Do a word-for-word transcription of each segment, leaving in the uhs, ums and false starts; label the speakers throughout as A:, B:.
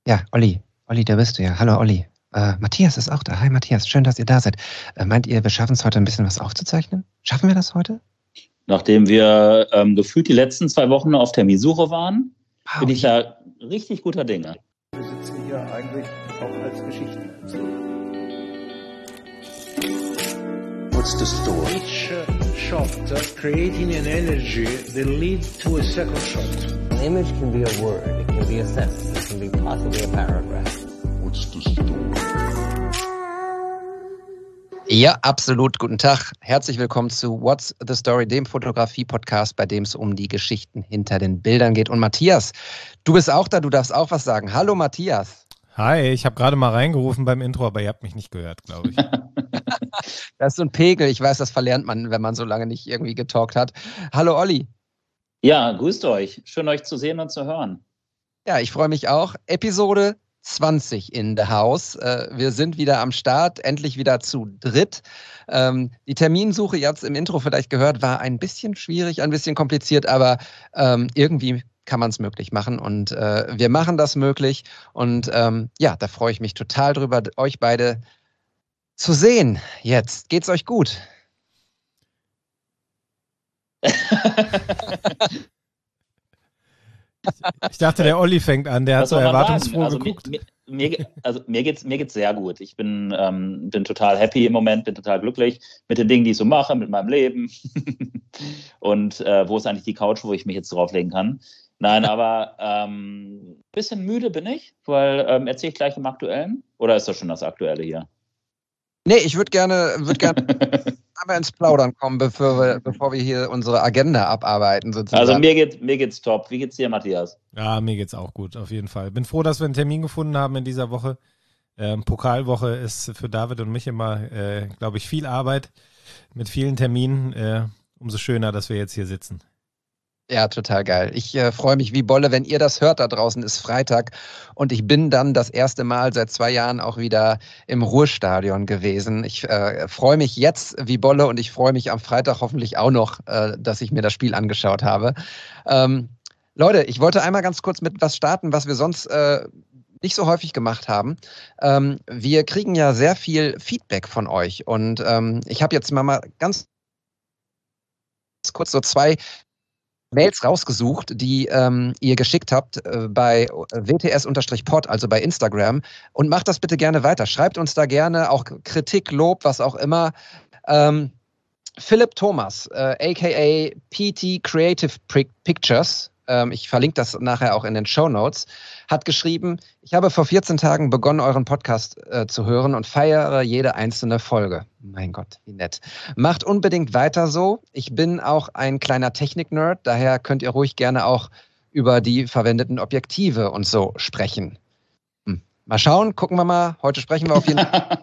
A: Ja, Olli. Olli, da bist du ja. Hallo, Olli. Äh, Matthias ist auch da. Hi, Matthias. Schön, dass ihr da seid. Äh, meint ihr, wir schaffen es heute ein bisschen was aufzuzeichnen? Schaffen wir das heute?
B: Nachdem wir ähm, gefühlt die letzten zwei Wochen auf Terminsuche waren,
A: Ah,
B: bin ich
A: okay.
B: da richtig guter Dinge.
C: Wir sitzen hier eigentlich auch als Geschichten.
D: What's the story?
C: Each uh, shot uh, creating an energy that leads to a second shot.
E: An image can be a word, it can be a sentence, it can be possibly a paragraph.
D: What's the story?
A: Ja, absolut. Guten Tag. Herzlich willkommen zu What's the Story, dem Fotografie-Podcast, bei dem es um die Geschichten hinter den Bildern geht. Und Matthias, du bist auch da, du darfst auch was sagen. Hallo Matthias.
F: Hi, ich habe gerade mal reingerufen beim Intro, aber ihr habt mich nicht gehört, glaube ich.
A: Das ist so ein Pegel. Ich weiß, das verlernt man, wenn man so lange nicht irgendwie getalkt hat. Hallo Olli.
B: Ja, grüßt euch. Schön, euch zu sehen und zu hören.
A: Ja, ich freue mich auch. Episode zwanzig in the house. Äh, wir sind wieder am Start, endlich wieder zu dritt. Ähm, die Terminsuche, ihr habt es im Intro vielleicht gehört, war ein bisschen schwierig, ein bisschen kompliziert, aber ähm, irgendwie kann man es möglich machen und äh, wir machen das möglich und ähm, ja, da freue ich mich total drüber, euch beide zu sehen. Jetzt geht's euch gut?
F: Ich dachte, der Olli fängt an, der hat
B: Was
F: so
B: soll man
F: erwartungsfroh
B: sagen? Also
F: geguckt.
B: Mir, mir, mir, also mir geht's mir geht's sehr gut. Ich bin, ähm, bin total happy im Moment, bin total glücklich mit den Dingen, die ich so mache, mit meinem Leben. Und äh, wo ist eigentlich die Couch, wo ich mich jetzt drauflegen kann? Nein, aber ein ähm, bisschen müde bin ich, weil ähm, erzähle ich gleich im Aktuellen? Oder ist das schon das Aktuelle hier?
A: Nee, ich würde gerne, würd gerne einmal ins Plaudern kommen, bevor wir, bevor wir hier unsere Agenda abarbeiten sozusagen.
B: Also mir, geht, mir geht's top. Wie geht's dir, Matthias?
F: Ja, mir geht's auch gut, auf jeden Fall. Bin froh, dass wir einen Termin gefunden haben in dieser Woche. Ähm, Pokalwoche ist für David und mich immer, äh, glaube ich, viel Arbeit mit vielen Terminen. Äh, umso schöner, dass wir jetzt hier sitzen.
A: Ja, total geil. Ich äh, freue mich wie Bolle, wenn ihr das hört. Da draußen ist Freitag und ich bin dann das erste Mal seit zwei Jahren auch wieder im Ruhrstadion gewesen. Ich äh, freue mich jetzt wie Bolle und ich freue mich am Freitag hoffentlich auch noch, äh, dass ich mir das Spiel angeschaut habe. Ähm, Leute, ich wollte einmal ganz kurz mit was starten, was wir sonst äh, nicht so häufig gemacht haben. Ähm, wir kriegen ja sehr viel Feedback von euch und ähm, ich habe jetzt mal, mal ganz kurz so zwei Mails rausgesucht, die ähm, ihr geschickt habt äh, bei W T S-Pod, also bei Instagram. Und macht das bitte gerne weiter. Schreibt uns da gerne auch Kritik, Lob, was auch immer. Ähm, Philipp Thomas, äh, aka P T Creative Pictures, ähm, ich verlinke das nachher auch in den Shownotes, hat geschrieben, ich habe vor vierzehn Tagen begonnen, euren Podcast äh, zu hören und feiere jede einzelne Folge. Mein Gott, wie nett. Macht unbedingt weiter so. Ich bin auch ein kleiner Technik-Nerd, daher könnt ihr ruhig gerne auch über die verwendeten Objektive und so sprechen. Hm. Mal schauen, gucken wir mal. Heute sprechen wir auf jeden Fall.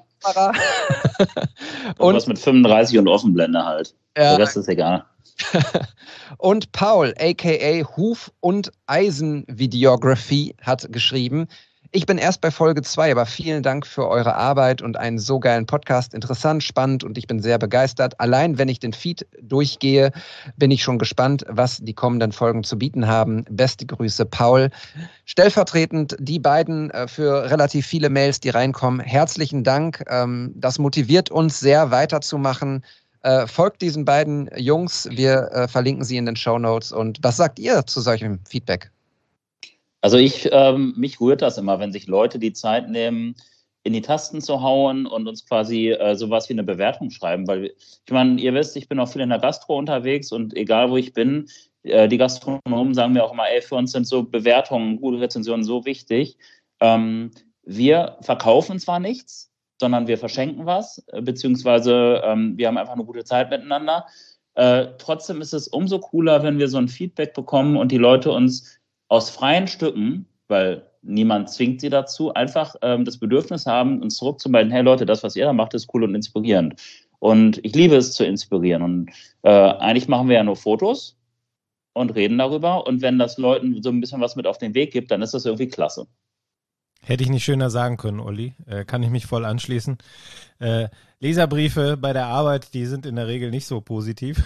B: Und was mit fünfunddreißig und Offenblende halt.
A: Ja.
B: Der Rest ist egal.
A: Und Paul, aka Huf- und Eisen-Videography, hat geschrieben, ich bin erst bei Folge zwei, aber vielen Dank für eure Arbeit und einen so geilen Podcast. Interessant, spannend und ich bin sehr begeistert. Allein wenn ich den Feed durchgehe, bin ich schon gespannt, was die kommenden Folgen zu bieten haben. Beste Grüße, Paul. Stellvertretend die beiden äh, für relativ viele Mails, die reinkommen. Herzlichen Dank. Ähm, das motiviert uns sehr, weiterzumachen. Äh, folgt diesen beiden Jungs. Wir äh, verlinken sie in den Shownotes. Und was sagt ihr zu solchem Feedback?
B: Also ich, ähm, mich rührt das immer, wenn sich Leute die Zeit nehmen, in die Tasten zu hauen und uns quasi äh, sowas wie eine Bewertung schreiben. Weil ich meine, ihr wisst, ich bin auch viel in der Gastro unterwegs und egal wo ich bin, äh, die Gastronomen sagen mir auch immer, ey, für uns sind so Bewertungen, gute Rezensionen so wichtig. Ähm, wir verkaufen zwar nichts, sondern wir verschenken was, beziehungsweise ähm, wir haben einfach eine gute Zeit miteinander. Äh, trotzdem ist es umso cooler, wenn wir so ein Feedback bekommen und die Leute uns aus freien Stücken, weil niemand zwingt sie dazu, einfach ähm, das Bedürfnis haben, uns zurückzumelden, hey Leute, das, was ihr da macht, ist cool und inspirierend. Und ich liebe es zu inspirieren. Und äh, eigentlich machen wir ja nur Fotos und reden darüber. Und wenn das Leuten so ein bisschen was mit auf den Weg gibt, dann ist das irgendwie klasse.
F: Hätte ich nicht schöner sagen können, Olli. Äh, kann ich mich voll anschließen. Äh, Leserbriefe bei der Arbeit, die sind in der Regel nicht so positiv.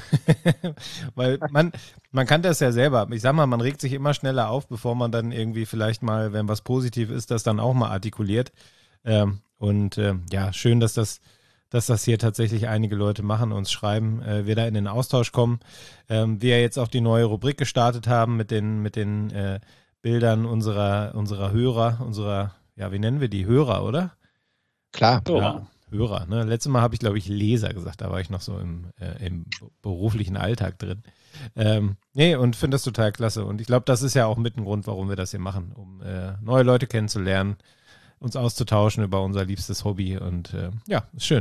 F: Weil man, man kann das ja selber. Ich sag mal, man regt sich immer schneller auf, bevor man dann irgendwie vielleicht mal, wenn was positiv ist, das dann auch mal artikuliert. Ähm, und äh, ja, schön, dass das, dass das hier tatsächlich einige Leute machen, uns schreiben, äh, wir da in den Austausch kommen. Ähm, wir jetzt auch die neue Rubrik gestartet haben mit den, mit den äh, Bildern unserer, unserer Hörer, unserer, ja, wie nennen wir die? Hörer, oder?
A: Klar.
F: Ja, Hörer. Ne? Letztes Mal habe ich, glaube ich, Leser gesagt, da war ich noch so im, äh, im beruflichen Alltag drin. Ähm, nee, und finde das total klasse. Und ich glaube, das ist ja auch mit ein Grund, warum wir das hier machen, um äh, neue Leute kennenzulernen, uns auszutauschen über unser liebstes Hobby. Und äh, ja, ist schön.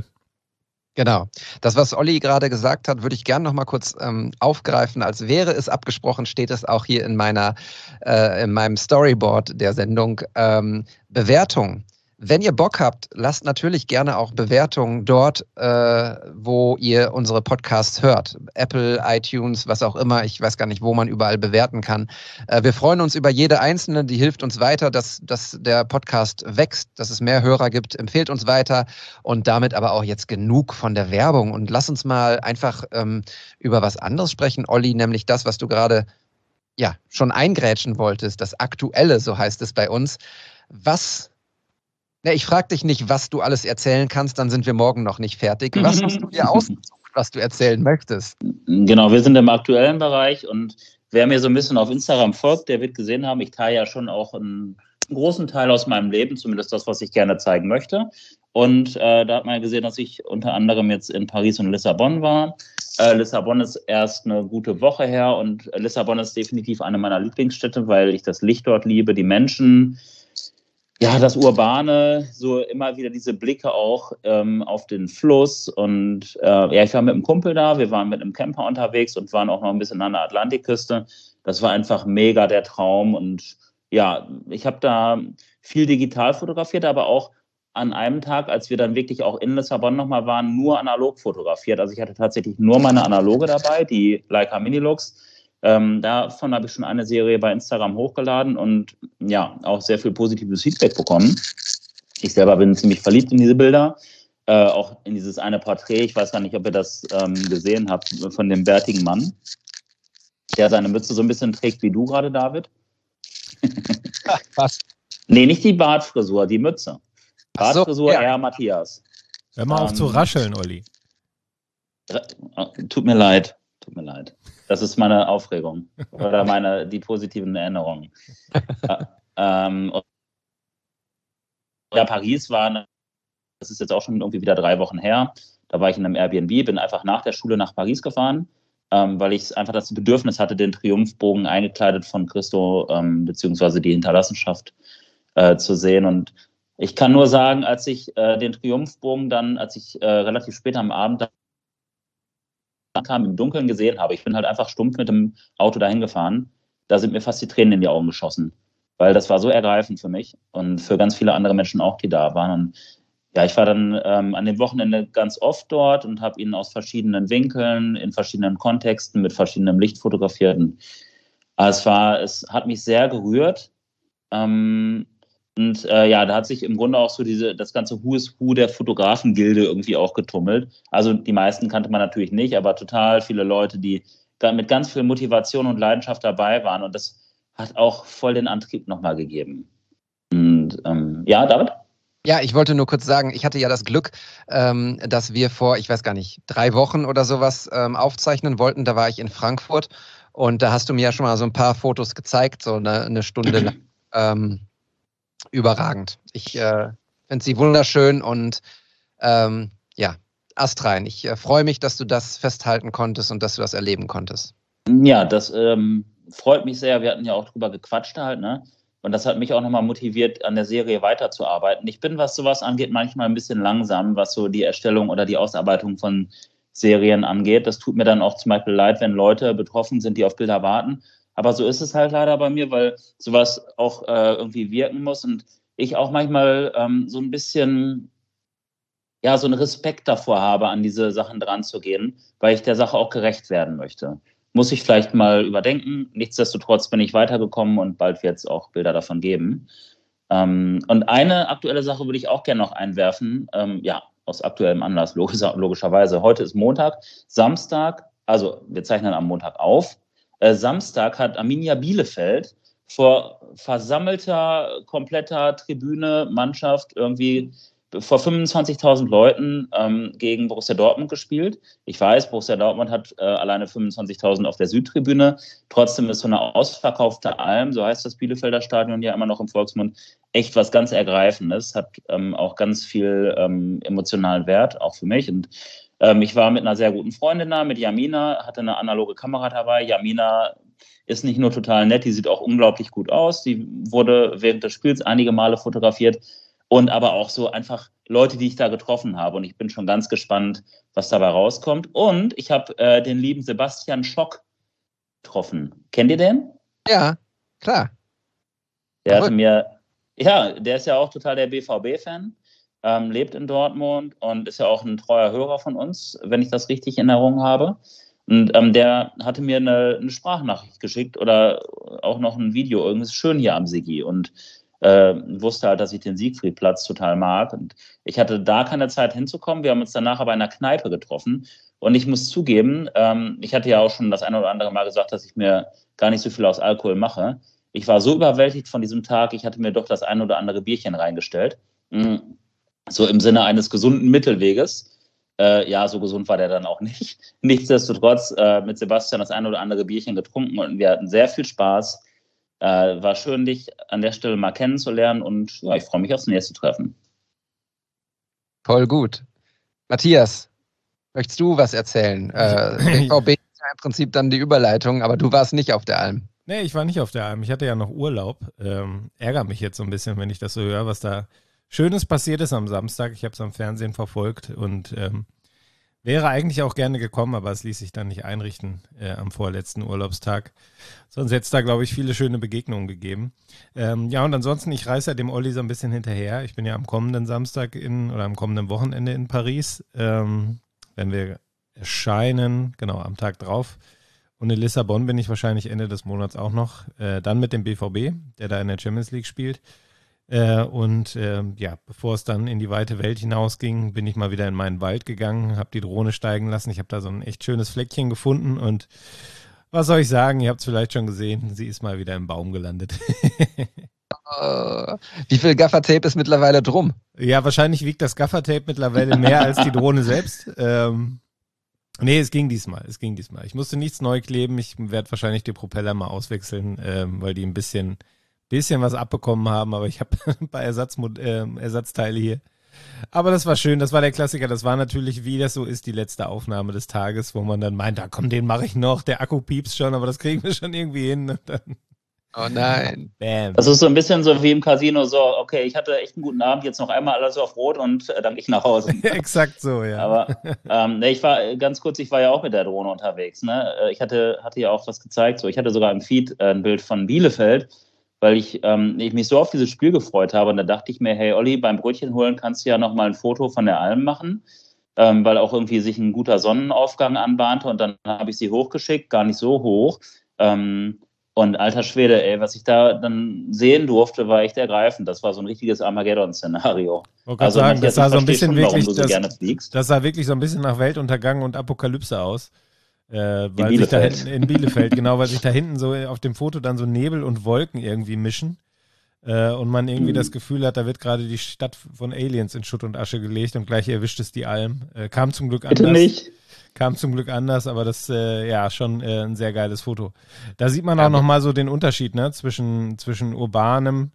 A: Genau. Das, was Olli gerade gesagt hat, würde ich gerne noch mal kurz ähm, aufgreifen. Als wäre es abgesprochen, steht es auch hier in meiner, äh, in meinem Storyboard der Sendung. Ähm, Bewertung. Wenn ihr Bock habt, lasst natürlich gerne auch Bewertungen dort, äh, wo ihr unsere Podcasts hört. Apple, iTunes, was auch immer. Ich weiß gar nicht, wo man überall bewerten kann. Äh, wir freuen uns über jede einzelne, die hilft uns weiter, dass, dass der Podcast wächst, dass es mehr Hörer gibt. Empfehlt uns weiter und damit aber auch jetzt genug von der Werbung. Und lass uns mal einfach ähm, über was anderes sprechen, Olli, nämlich das, was du gerade ja, schon eingrätschen wolltest, das Aktuelle, so heißt es bei uns. Was... Ja, ich frage dich nicht, was du alles erzählen kannst, dann sind wir morgen noch nicht fertig. Was hast du dir ausgesucht, was du erzählen möchtest?
B: Genau, wir sind im aktuellen Bereich und wer mir so ein bisschen auf Instagram folgt, der wird gesehen haben, ich teile ja schon auch einen großen Teil aus meinem Leben, zumindest das, was ich gerne zeigen möchte. Und äh, da hat man ja gesehen, dass ich unter anderem jetzt in Paris und Lissabon war. Äh, Lissabon ist erst eine gute Woche her und Lissabon ist definitiv eine meiner Lieblingsstädte, weil ich das Licht dort liebe, die Menschen. Ja, das Urbane, so immer wieder diese Blicke auch ähm, auf den Fluss und äh, ja, ich war mit einem Kumpel da, wir waren mit einem Camper unterwegs und waren auch noch ein bisschen an der Atlantikküste. Das war einfach mega der Traum und ja, ich habe da viel digital fotografiert, aber auch an einem Tag, als wir dann wirklich auch in Lissabon nochmal waren, nur analog fotografiert. Also ich hatte tatsächlich nur meine Analoge dabei, die Leica Minilux. Ähm, davon habe ich schon eine Serie bei Instagram hochgeladen und ja, auch sehr viel positives Feedback bekommen. Ich selber bin ziemlich verliebt in diese Bilder, äh, auch in dieses eine Porträt. Ich weiß gar nicht, ob ihr das ähm, gesehen habt, von dem bärtigen Mann, der seine Mütze so ein bisschen trägt wie du gerade, David.
A: Was?
B: Nee, nicht die Bartfrisur, die Mütze. Bartfrisur, so, ja. Eher Matthias.
F: Hör mal auf ähm, zu rascheln, Olli.
B: Tut mir leid, tut mir leid. Das ist meine Aufregung oder meine, die positiven Erinnerungen. ähm, ja, Paris war, eine, das ist jetzt auch schon irgendwie wieder drei Wochen her, da war ich in einem Airbnb, bin einfach nach der Schule nach Paris gefahren, ähm, weil ich einfach das Bedürfnis hatte, den Triumphbogen eingekleidet von Christo, ähm, beziehungsweise die Hinterlassenschaft äh, zu sehen. Und ich kann nur sagen, als ich äh, den Triumphbogen dann, als ich äh, relativ spät am Abend kam, im Dunkeln gesehen habe, ich bin halt einfach stumpf mit dem Auto dahin gefahren, da sind mir fast die Tränen in die Augen geschossen, weil das war so ergreifend für mich und für ganz viele andere Menschen auch, die da waren. Und ja, ich war dann ähm, an dem Wochenende ganz oft dort und habe ihn aus verschiedenen Winkeln, in verschiedenen Kontexten, mit verschiedenem Licht fotografiert. Und es war, es hat mich sehr gerührt. Ähm, Und äh, ja, da hat sich im Grunde auch so diese, das ganze Who is Who der Fotografengilde irgendwie auch getummelt. Also die meisten kannte man natürlich nicht, aber total viele Leute, die mit ganz viel Motivation und Leidenschaft dabei waren. Und das hat auch voll den Antrieb nochmal gegeben. Und ähm, ja, David?
A: Ja, ich wollte nur kurz sagen, ich hatte ja das Glück, ähm, dass wir vor, ich weiß gar nicht, drei Wochen oder sowas ähm, aufzeichnen wollten. Da war ich in Frankfurt und da hast du mir ja schon mal so ein paar Fotos gezeigt, so eine, eine Stunde lang. Ähm, überragend. Ich äh, finde sie wunderschön und ähm, ja, astrein. Ich äh, freue mich, dass du das festhalten konntest und dass du das erleben konntest.
B: Ja, das ähm, freut mich sehr. Wir hatten ja auch drüber gequatscht halt, ne? Und das hat mich auch nochmal motiviert, an der Serie weiterzuarbeiten. Ich bin, was sowas angeht, manchmal ein bisschen langsam, was so die Erstellung oder die Ausarbeitung von Serien angeht. Das tut mir dann auch zum Beispiel leid, wenn Leute betroffen sind, die auf Bilder warten. Aber so ist es halt leider bei mir, weil sowas auch äh, irgendwie wirken muss und ich auch manchmal ähm, so ein bisschen, ja, so einen Respekt davor habe, an diese Sachen dran zu gehen, weil ich der Sache auch gerecht werden möchte. Muss ich vielleicht mal überdenken. Nichtsdestotrotz bin ich weitergekommen und bald wird es auch Bilder davon geben. Ähm, und eine aktuelle Sache würde ich auch gerne noch einwerfen, ähm, ja, aus aktuellem Anlass, logisch, logischerweise. Heute ist Montag, Samstag, also wir zeichnen am Montag auf. Äh, Samstag hat Arminia Bielefeld vor versammelter, kompletter Tribüne, Mannschaft irgendwie vor fünfundzwanzigtausend Leuten ähm, gegen Borussia Dortmund gespielt. Ich weiß, Borussia Dortmund hat äh, alleine fünfundzwanzigtausend auf der Südtribüne. Trotzdem ist so eine ausverkaufte Alm, so heißt das Bielefelder Stadion ja immer noch im Volksmund, echt was ganz Ergreifendes. Hat ähm, auch ganz viel ähm, emotionalen Wert, auch für mich. Und ähm, ich war mit einer sehr guten Freundin da, mit Jamina, hatte eine analoge Kamera dabei. Jamina ist nicht nur total nett, die sieht auch unglaublich gut aus. Die wurde während des Spiels einige Male fotografiert. Und aber auch so einfach Leute, die ich da getroffen habe. Und ich bin schon ganz gespannt, was dabei rauskommt. Und ich habe äh, den lieben Sebastian Schock getroffen. Kennt ihr den?
A: Ja, klar.
B: Der
A: Aber
B: hatte mir, ja, der ist ja auch total der B V B-Fan, ähm, lebt in Dortmund und ist ja auch ein treuer Hörer von uns, wenn ich das richtig in Erinnerung habe. Und ähm, der hatte mir eine, eine Sprachnachricht geschickt oder auch noch ein Video. Irgendwas schön hier am Sigi. Und Äh, wusste halt, dass ich den Siegfriedplatz total mag. Und ich hatte da keine Zeit hinzukommen. Wir haben uns danach aber in einer Kneipe getroffen. Und ich muss zugeben, ähm, ich hatte ja auch schon das eine oder andere Mal gesagt, dass ich mir gar nicht so viel aus Alkohol mache. Ich war so überwältigt von diesem Tag, ich hatte mir doch das eine oder andere Bierchen reingestellt. So im Sinne eines gesunden Mittelweges. Äh, ja, so gesund war der dann auch nicht. Nichtsdestotrotz äh, mit Sebastian das eine oder andere Bierchen getrunken und wir hatten sehr viel Spaß. Äh, war schön, dich an der Stelle mal kennenzulernen und ja, ich freue mich aufs nächste Treffen.
A: Voll gut. Matthias, möchtest du was erzählen? Äh, B V B ist ja im Prinzip dann die Überleitung, aber du warst nicht auf der Alm.
F: Nee, ich war nicht auf der Alm. Ich hatte ja noch Urlaub. Ähm, ärgere mich jetzt so ein bisschen, wenn ich das so höre, was da Schönes passiert ist am Samstag. Ich habe es am Fernsehen verfolgt und ähm, wäre eigentlich auch gerne gekommen, aber es ließ sich dann nicht einrichten äh, am vorletzten Urlaubstag. Sonst hätte es da, glaube ich, viele schöne Begegnungen gegeben. Ähm, ja, und ansonsten, ich reise ja dem Olli so ein bisschen hinterher. Ich bin ja am kommenden Samstag in oder am kommenden Wochenende in Paris, ähm, wenn wir erscheinen, genau, am Tag drauf. Und in Lissabon bin ich wahrscheinlich Ende des Monats auch noch. Äh, dann mit dem B V B, der da in der Champions League spielt. Äh, und äh, ja, bevor es dann in die weite Welt hinausging, bin ich mal wieder in meinen Wald gegangen, habe die Drohne steigen lassen. Ich habe da so ein echt schönes Fleckchen gefunden und was soll ich sagen, ihr habt es vielleicht schon gesehen, sie ist mal wieder im Baum gelandet.
A: uh, wie viel Gaffertape ist mittlerweile drum?
F: Ja, wahrscheinlich wiegt das Gaffertape mittlerweile mehr als die Drohne selbst. Ähm, nee, es ging diesmal, es ging diesmal. Ich musste nichts neu kleben, ich werde wahrscheinlich die Propeller mal auswechseln, ähm, weil die ein bisschen bisschen was abbekommen haben, aber ich habe ein paar Ersatzmod- äh, Ersatzteile hier. Aber das war schön, das war der Klassiker, das war natürlich, wie das so ist, die letzte Aufnahme des Tages, wo man dann meint, da komm, den mache ich noch, der Akku piepst schon, aber das kriegen wir schon irgendwie hin. Und dann
A: oh nein.
B: Bam. Das ist so ein bisschen so wie im Casino, so, okay, ich hatte echt einen guten Abend, jetzt noch einmal alles auf Rot und äh, dann gehe ich nach Hause.
F: Exakt so, ja.
B: Aber ähm, ne, ich war, ganz kurz, ich war ja auch mit der Drohne unterwegs, ne? Ich hatte, hatte ja auch was gezeigt, so, ich hatte sogar im Feed äh, ein Bild von Bielefeld, weil ich, ähm, ich mich so auf dieses Spiel gefreut habe. Und da dachte ich mir, hey Olli, beim Brötchen holen kannst du ja nochmal ein Foto von der Alm machen, ähm, weil auch irgendwie sich ein guter Sonnenaufgang anbahnte. Und dann habe ich sie hochgeschickt, gar nicht so hoch. Ähm, und alter Schwede, ey, was ich da dann sehen durfte, war echt ergreifend. Das war so ein richtiges Armageddon-Szenario.
F: Also sagen, das sah so ein bisschen schon, wirklich,
B: so
F: das,
B: gerne fliegst.
F: Das sah wirklich so ein bisschen nach Weltuntergang und Apokalypse aus. Äh, weil
B: in
F: sich da
B: Bielefeld.
F: hinten, in Bielefeld, genau, weil sich da hinten so auf dem Foto dann so Nebel und Wolken irgendwie mischen äh, und man irgendwie mhm. das Gefühl hat, da wird gerade die Stadt von Aliens in Schutt und Asche gelegt und gleich erwischt es die Alm. Äh, kam zum Glück anders.
B: Bitte nicht.
F: Kam zum Glück anders, aber das, äh, ja, schon äh, ein sehr geiles Foto. Da sieht man auch ja, nochmal so den Unterschied, ne, zwischen, zwischen urbanem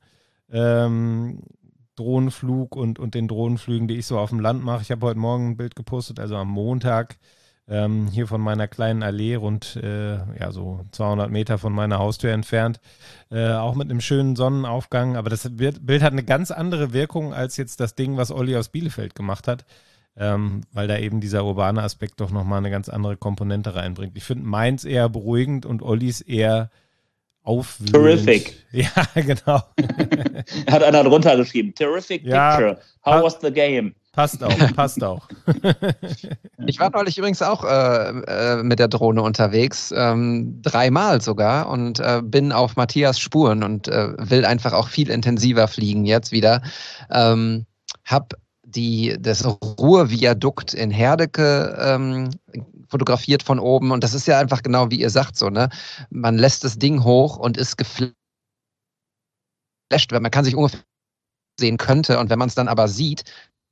F: ähm, Drohnenflug und, und den Drohnenflügen, die ich so auf dem Land mache. Ich habe heute Morgen ein Bild gepostet, also am Montag, Ähm, hier von meiner kleinen Allee, rund äh, ja, so zweihundert Meter von meiner Haustür entfernt, äh, auch mit einem schönen Sonnenaufgang, aber das Bild hat eine ganz andere Wirkung als jetzt das Ding, was Olli aus Bielefeld gemacht hat, ähm, weil da eben dieser urbane Aspekt doch nochmal eine ganz andere Komponente reinbringt. Ich finde meins eher beruhigend und Ollis eher aufwühlend.
B: Terrific.
F: Ja, genau.
B: Hat einer drunter geschrieben, terrific
F: ja,
B: picture. How was the game?
F: Passt auch, passt auch.
A: Ich war neulich übrigens auch äh, äh, mit der Drohne unterwegs, ähm, dreimal sogar und äh, bin auf Matthias Spuren und äh, will einfach auch viel intensiver fliegen jetzt wieder. Ähm, hab die, das Ruhrviadukt in Herdecke ähm, fotografiert von oben und das ist ja einfach genau wie ihr sagt so, ne? Man lässt das Ding hoch und ist geflasht, weil man kann sich ungefähr sehen könnte und wenn man es dann aber sieht,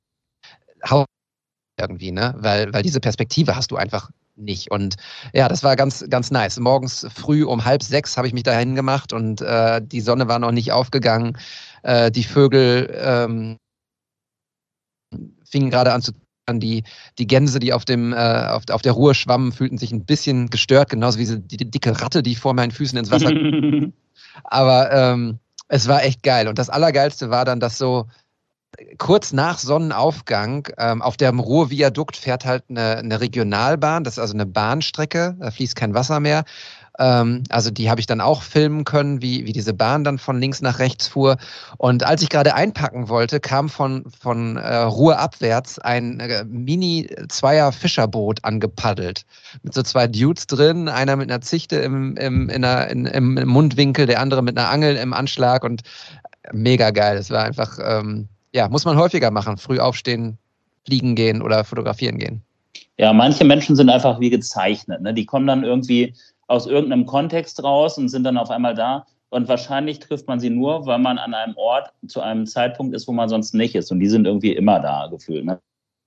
A: irgendwie, ne? Weil, weil diese Perspektive hast du einfach nicht. Und ja, das war ganz, ganz nice. Morgens früh um halb sechs habe ich mich dahin gemacht und äh, die Sonne war noch nicht aufgegangen. Äh, die Vögel ähm, fingen gerade an zu die, die Gänse, die auf, dem, äh, auf, auf der Ruhr schwammen, fühlten sich ein bisschen gestört, genauso wie die, die dicke Ratte, die vor meinen Füßen ins Wasser. Aber ähm, es war echt geil. Und das Allergeilste war dann, dass so kurz nach Sonnenaufgang ähm, auf dem Ruhrviadukt fährt halt eine, eine Regionalbahn, das ist also eine Bahnstrecke, da fließt kein Wasser mehr. Ähm, also die habe ich dann auch filmen können, wie, wie diese Bahn dann von links nach rechts fuhr. Und als ich gerade einpacken wollte, kam von, von äh, Ruhr abwärts ein äh, Mini-Zweier-Fischerboot angepaddelt. Mit so zwei Dudes drin, einer mit einer Zichte im, im, in einer, in, im Mundwinkel, der andere mit einer Angel im Anschlag und mega geil. Es war einfach... Ähm, Ja, muss man häufiger machen. Früh aufstehen, fliegen gehen oder fotografieren gehen.
B: Ja, manche Menschen sind einfach wie gezeichnet. Ne? Die kommen dann irgendwie aus irgendeinem Kontext raus und sind dann auf einmal da. Und wahrscheinlich trifft man sie nur, weil man an einem Ort zu einem Zeitpunkt ist, wo man sonst nicht ist. Und die sind irgendwie immer da gefühlt. Ne?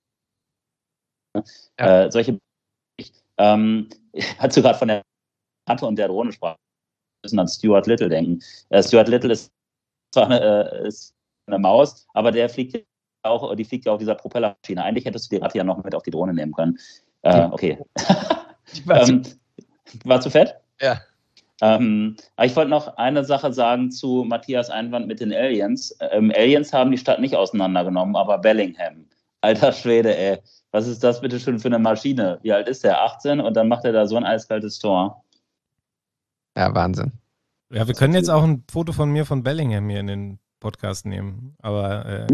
B: Ja. Äh, solche ähm, hast du gerade von der Ratte und der Drohne gesprochen. Wir müssen an Stuart Little denken. Äh, Stuart Little ist zwar eine, äh, ist eine Maus, aber der fliegt auch, die fliegt ja auf dieser Propellermaschine. Eigentlich hättest du die Ratte ja noch mit auf die Drohne nehmen können. Äh, okay.
A: War,
B: ähm, war zu fett?
A: Ja.
B: Ähm, aber ich wollte noch eine Sache sagen zu Matthias Einwand mit den Aliens. Ähm, Aliens haben die Stadt nicht auseinandergenommen, aber Bellingham. Alter Schwede, ey. Was ist das bitte schon für eine Maschine? Wie alt ist der? achtzehn? Und dann macht er da so ein eiskaltes Tor.
A: Ja, Wahnsinn.
F: Ja, wir können jetzt auch ein Foto von mir von Bellingham hier in den Podcast nehmen, aber äh,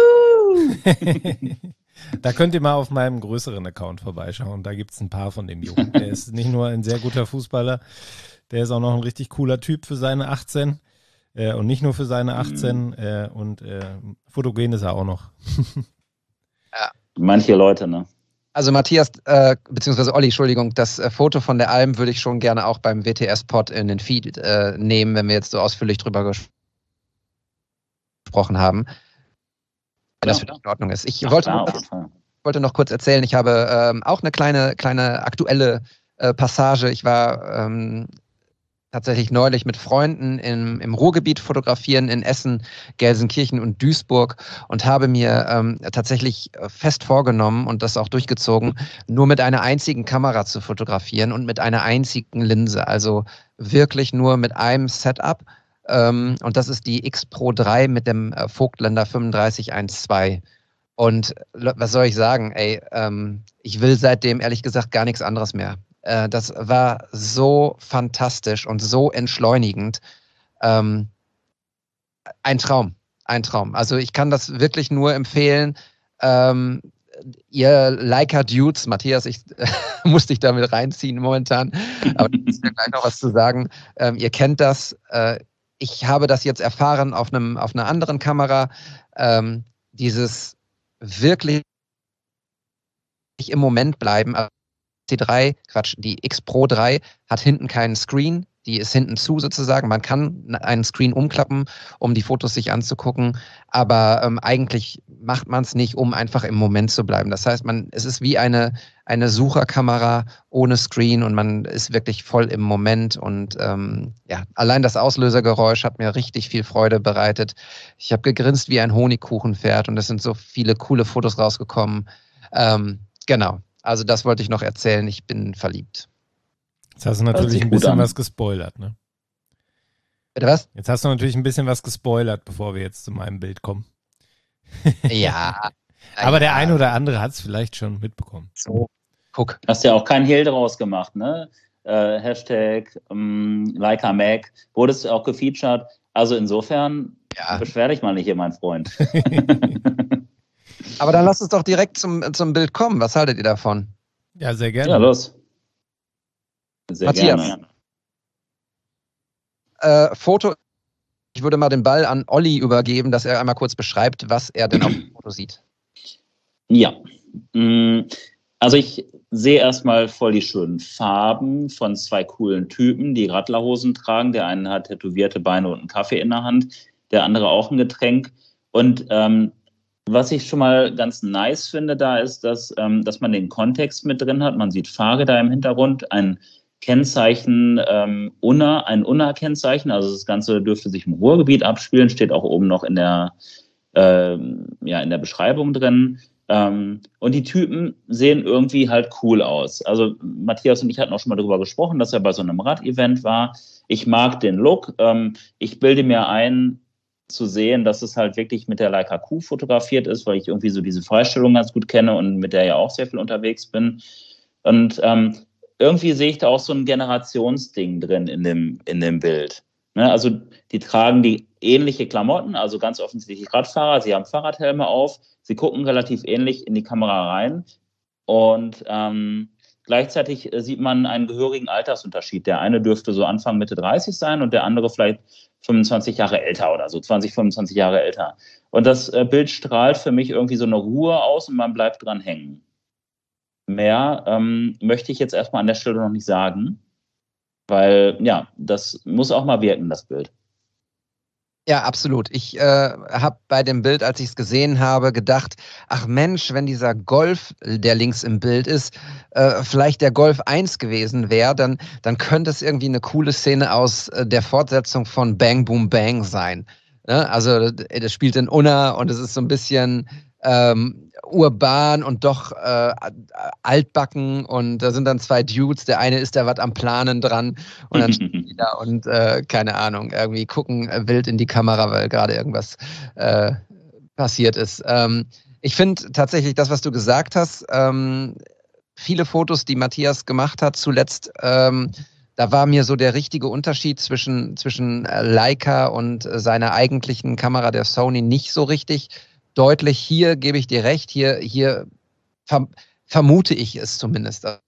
F: da könnt ihr mal auf meinem größeren Account vorbeischauen. Da gibt es ein paar von dem Jungen. Der ist nicht nur ein sehr guter Fußballer, der ist auch noch ein richtig cooler Typ für seine achtzehn äh, und nicht nur für seine achtzehn äh, und äh, fotogen ist er auch noch.
B: Ja. Manche Leute, ne?
A: Also Matthias, äh, beziehungsweise Olli, Entschuldigung, das äh, Foto von der Alm würde ich schon gerne auch beim W T S-Pod in den Feed äh, nehmen, wenn wir jetzt so ausführlich drüber gesprochen gesprochen haben, wenn das für dich in Ordnung ist. Ich
B: Ach,
A: wollte,
B: klar,
A: noch, wollte noch kurz erzählen, ich habe ähm, auch eine kleine, kleine aktuelle äh, Passage. Ich war ähm, tatsächlich neulich mit Freunden im, im Ruhrgebiet fotografieren, in Essen, Gelsenkirchen und Duisburg und habe mir ähm, tatsächlich fest vorgenommen und das auch durchgezogen, nur mit einer einzigen Kamera zu fotografieren und mit einer einzigen Linse. Also wirklich nur mit einem Setup. Ähm, und das ist die X Pro drei mit dem äh, Vogtländer fünfunddreißig eins zwei. Und was soll ich sagen, ey, ähm, ich will seitdem ehrlich gesagt gar nichts anderes mehr. Äh, das war so fantastisch und so entschleunigend. Ähm, ein Traum, ein Traum. Also ich kann das wirklich nur empfehlen. Ähm, ihr Leica-Dudes, Matthias, ich äh, muss dich damit reinziehen momentan, aber ich muss dir gleich noch was zu sagen. Ähm, ihr kennt das. Äh, Ich habe das jetzt erfahren auf einem auf einer anderen Kamera. Ähm, dieses wirklich im Moment bleiben. C drei, Quatsch, die X Pro drei hat hinten keinen Screen. Die ist hinten zu sozusagen. Man kann einen Screen umklappen, um die Fotos sich anzugucken. Aber ähm, eigentlich macht man es nicht, um einfach im Moment zu bleiben. Das heißt, man, es ist wie eine, eine Sucherkamera ohne Screen und man ist wirklich voll im Moment. Und ähm, ja, allein das Auslösergeräusch hat mir richtig viel Freude bereitet. Ich habe gegrinst wie ein Honigkuchenpferd und es sind so viele coole Fotos rausgekommen. Ähm, genau, also das wollte ich noch erzählen. Ich bin verliebt.
F: Jetzt hast du natürlich ein bisschen was gespoilert, ne?
A: Bitte was?
F: Jetzt hast du natürlich ein bisschen was gespoilert, bevor wir jetzt zu meinem Bild kommen.
A: Ja.
F: Aber
A: ja.
F: der eine oder andere hat es vielleicht schon mitbekommen.
A: So, guck.
B: Hast ja auch keinen Hehl draus gemacht, ne? Äh, Hashtag ähm, Leica Mac, wurdest auch gefeatured. Also insofern,
A: ja.
B: beschwer dich mal nicht hier, mein Freund.
A: Aber dann lasst uns doch direkt zum, zum Bild kommen. Was haltet ihr davon?
F: Ja, sehr gerne.
B: Ja, los. Sehr
A: Matthias.
B: gerne.
A: Äh, Foto, ich würde mal den Ball an Olli übergeben, dass er einmal kurz beschreibt, was er denn auf dem Foto sieht.
B: Ja, also ich sehe erstmal voll die schönen Farben von zwei coolen Typen, die Radlerhosen tragen. Der eine hat tätowierte Beine und einen Kaffee in der Hand, der andere auch ein Getränk. Und ähm, was ich schon mal ganz nice finde da ist, dass, ähm, dass man den Kontext mit drin hat. Man sieht Fahrräder im Hintergrund, ein Kennzeichen, ähm, Unna, ein Unna-Kennzeichen. Also das Ganze dürfte sich im Ruhrgebiet abspielen, steht auch oben noch in der, ähm, ja, in der Beschreibung drin. Ähm, und die Typen sehen irgendwie halt cool aus. Also Matthias und ich hatten auch schon mal darüber gesprochen, dass er bei so einem Rad-Event war. Ich mag den Look. Ähm, ich bilde mir ein, zu sehen, dass es halt wirklich mit der Leica Q fotografiert ist, weil ich irgendwie so diese Freistellung ganz gut kenne und mit der ja auch sehr viel unterwegs bin. Und ähm, irgendwie sehe ich da auch so ein Generationsding drin in dem, in dem Bild. Ne? Also die tragen die ähnliche Klamotten, also ganz offensichtlich Radfahrer, sie haben Fahrradhelme auf, sie gucken relativ ähnlich in die Kamera rein und ähm, gleichzeitig sieht man einen gehörigen Altersunterschied. Der eine dürfte so Anfang, Mitte dreißig sein und der andere vielleicht fünfundzwanzig Jahre älter oder so, zwanzig, fünfundzwanzig Jahre älter. Und das äh, Bild strahlt für mich irgendwie so eine Ruhe aus und man bleibt dran hängen. Mehr ähm, möchte ich jetzt erstmal an der Stelle noch nicht sagen, weil ja, das muss auch mal wirken, das Bild.
A: Ja, absolut. Ich äh, habe bei dem Bild, als ich es gesehen habe, gedacht, ach Mensch, wenn dieser Golf, der links im Bild ist, äh, vielleicht der Golf eins gewesen wäre, dann, dann könnte es irgendwie eine coole Szene aus äh, der Fortsetzung von Bang Boom Bang sein. Ne? Also das spielt in Unna und es ist so ein bisschen ähm, urban und doch äh, altbacken und da sind dann zwei Dudes, der eine ist da was am Planen dran und dann stehen die da und äh, keine Ahnung, irgendwie gucken äh, wild in die Kamera, weil gerade irgendwas äh, passiert ist. Ähm, ich finde tatsächlich das, was du gesagt hast, ähm, viele Fotos, die Matthias gemacht hat zuletzt, ähm, da war mir so der richtige Unterschied zwischen, zwischen Leica und seiner eigentlichen Kamera der Sony nicht so richtig deutlich. Hier gebe ich dir recht, hier, hier verm vermute ich es zumindest. Also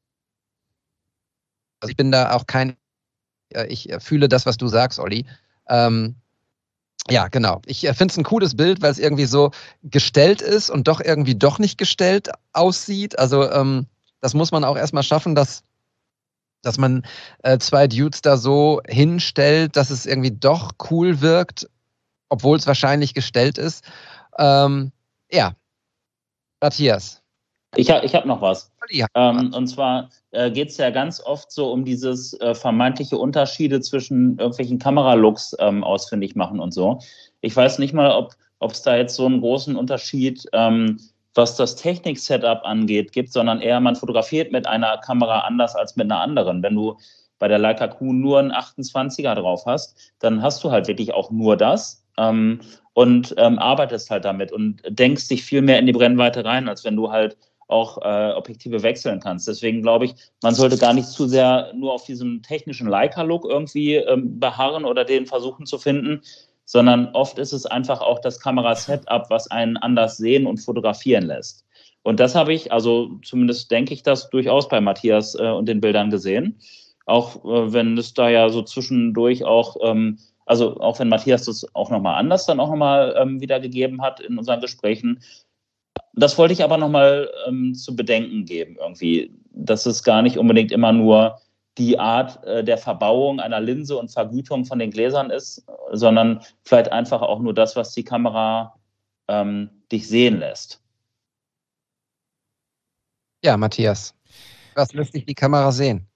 A: ich bin da auch kein, ich fühle das, was du sagst, Olli. Ähm, ja, genau. Ich finde es ein cooles Bild, weil es irgendwie so gestellt ist und doch irgendwie doch nicht gestellt aussieht. Also ähm, das muss man auch erstmal schaffen, dass, dass man äh, zwei Dudes da so hinstellt, dass es irgendwie doch cool wirkt, obwohl es wahrscheinlich gestellt ist. Ähm, ja, Matthias.
B: Ich habe ich hab noch was.
A: Ja.
B: Ähm, und zwar äh, geht es ja ganz oft so um dieses äh, vermeintliche Unterschiede zwischen irgendwelchen Kameralooks ähm, ausfindig machen und so. Ich weiß nicht mal, ob es da jetzt so einen großen Unterschied, ähm, was das Technik-Setup angeht, gibt, sondern eher man fotografiert mit einer Kamera anders als mit einer anderen. Wenn du bei der Leica Q nur einen achtundzwanziger drauf hast, dann hast du halt wirklich auch nur das. Ähm, und ähm, arbeitest halt damit und denkst dich viel mehr in die Brennweite rein, als wenn du halt auch äh, Objektive wechseln kannst. Deswegen glaube ich, man sollte gar nicht zu sehr nur auf diesem technischen Leica-Look irgendwie ähm, beharren oder den versuchen zu finden, sondern oft ist es einfach auch das Kamerasetup, was einen anders sehen und fotografieren lässt. Und das habe ich, also zumindest denke ich das durchaus bei Matthias äh, und den Bildern gesehen. Auch äh, wenn es da ja so zwischendurch auch ähm, Also auch wenn Matthias das auch nochmal anders dann auch nochmal ähm, wiedergegeben hat in unseren Gesprächen. Das wollte ich aber nochmal ähm, zu bedenken geben irgendwie, dass es gar nicht unbedingt immer nur die Art äh, der Verbauung einer Linse und Vergütung von den Gläsern ist, sondern vielleicht einfach auch nur das, was die Kamera ähm, dich sehen lässt.
A: Ja, Matthias, was lässt dich die Kamera sehen?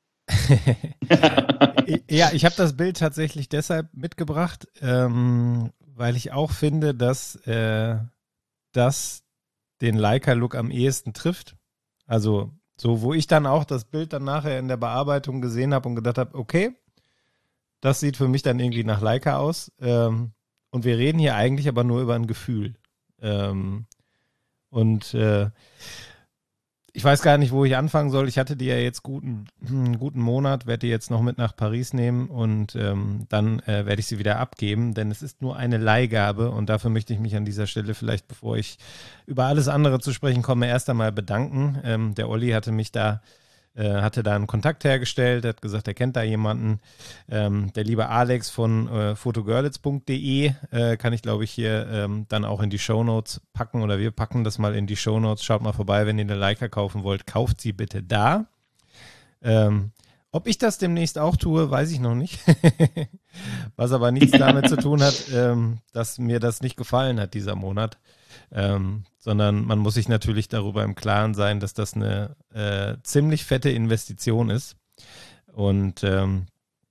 F: Ja, ich habe das Bild tatsächlich deshalb mitgebracht, ähm, weil ich auch finde, dass äh, das den Leica-Look am ehesten trifft. Also so, wo ich dann auch das Bild dann nachher in der Bearbeitung gesehen habe und gedacht habe, okay, das sieht für mich dann irgendwie nach Leica aus. Ähm, und wir reden hier eigentlich aber nur über ein Gefühl. Ähm, und äh, ich weiß gar nicht, wo ich anfangen soll. Ich hatte die ja jetzt guten, einen guten Monat, werde die jetzt noch mit nach Paris nehmen und ähm, dann äh, werde ich sie wieder abgeben, denn es ist nur eine Leihgabe und dafür möchte ich mich an dieser Stelle vielleicht, bevor ich über alles andere zu sprechen komme, erst einmal bedanken. Ähm, der Olli hatte mich da Äh, hatte da einen Kontakt hergestellt, hat gesagt, er kennt da jemanden. Ähm, der liebe Alex von äh, photogirlitz punkt de äh, kann ich, glaube ich, hier ähm, dann auch in die Shownotes packen oder wir packen das mal in die Shownotes. Schaut mal vorbei, wenn ihr eine Leica kaufen wollt, kauft sie bitte da. Ähm, ob ich das demnächst auch tue, weiß ich noch nicht. Was aber nichts damit zu tun hat, ähm, dass mir das nicht gefallen hat dieser Monat. Ähm, sondern man muss sich natürlich darüber im Klaren sein, dass das eine äh, ziemlich fette Investition ist. Und ähm,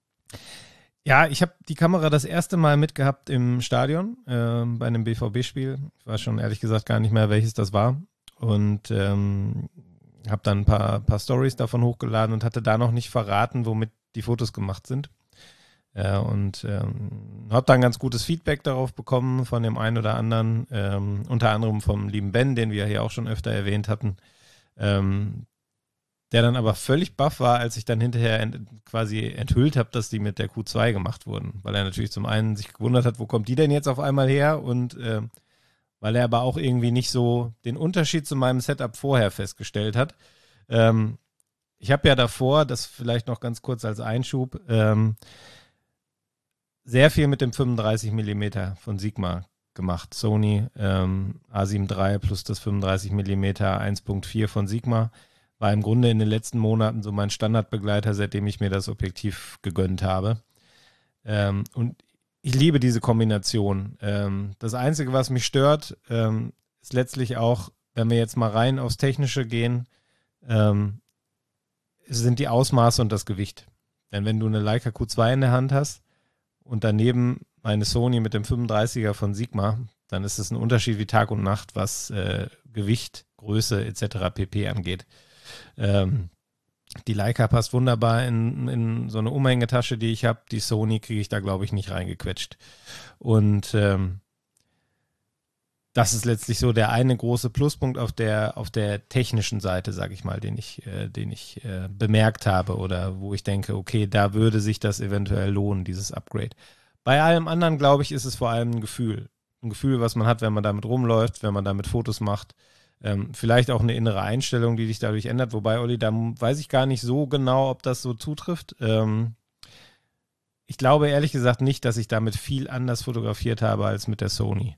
F: ja, ich habe die Kamera das erste Mal mitgehabt im Stadion äh, bei einem B V B-Spiel. Ich weiß schon ehrlich gesagt gar nicht mehr, welches das war. Und ähm, habe dann ein paar, paar Storys davon hochgeladen und hatte da noch nicht verraten, womit die Fotos gemacht sind. Ja, und ähm, habe dann ganz gutes Feedback darauf bekommen von dem einen oder anderen, ähm, unter anderem vom lieben Ben, den wir hier auch schon öfter erwähnt hatten, ähm, der dann aber völlig baff war, als ich dann hinterher ent- quasi enthüllt habe, dass die mit der Q zwei gemacht wurden, weil er natürlich zum einen sich gewundert hat, wo kommt die denn jetzt auf einmal her und äh, weil er aber auch irgendwie nicht so den Unterschied zu meinem Setup vorher festgestellt hat. Ähm, ich habe ja davor, das vielleicht noch ganz kurz als Einschub, ähm, sehr viel mit dem fünfunddreißig Millimeter von Sigma gemacht. Sony ähm, A sieben drei plus das fünfunddreißig Millimeter eins Punkt vier von Sigma war im Grunde in den letzten Monaten so mein Standardbegleiter, seitdem ich mir das Objektiv gegönnt habe. Ähm, und ich liebe diese Kombination. Ähm, das Einzige, was mich stört, ähm, ist letztlich auch, wenn wir jetzt mal rein aufs Technische gehen, ähm, sind die Ausmaße und das Gewicht. Denn wenn du eine Leica Q zwei in der Hand hast, und daneben meine Sony mit dem fünfunddreißiger von Sigma, dann ist es ein Unterschied wie Tag und Nacht, was äh, Gewicht, Größe et cetera pp. Angeht. Ähm, die Leica passt wunderbar in, in so eine Umhängetasche, die ich habe. Die Sony kriege ich da, glaube ich, nicht reingequetscht. Und ähm, das ist letztlich so der eine große Pluspunkt auf der, auf der technischen Seite, sage ich mal, den ich, äh, den ich äh, bemerkt habe oder wo ich denke, okay, da würde sich das eventuell lohnen, dieses Upgrade. Bei allem anderen, glaube ich, ist es vor allem ein Gefühl. Ein Gefühl, was man hat, wenn man damit rumläuft, wenn man damit Fotos macht. Ähm, vielleicht auch eine innere Einstellung, die dich dadurch ändert. Wobei, Olli, da weiß ich gar nicht so genau, ob das so zutrifft. Ähm, ich glaube ehrlich gesagt nicht, dass ich damit viel anders fotografiert habe als mit der Sony.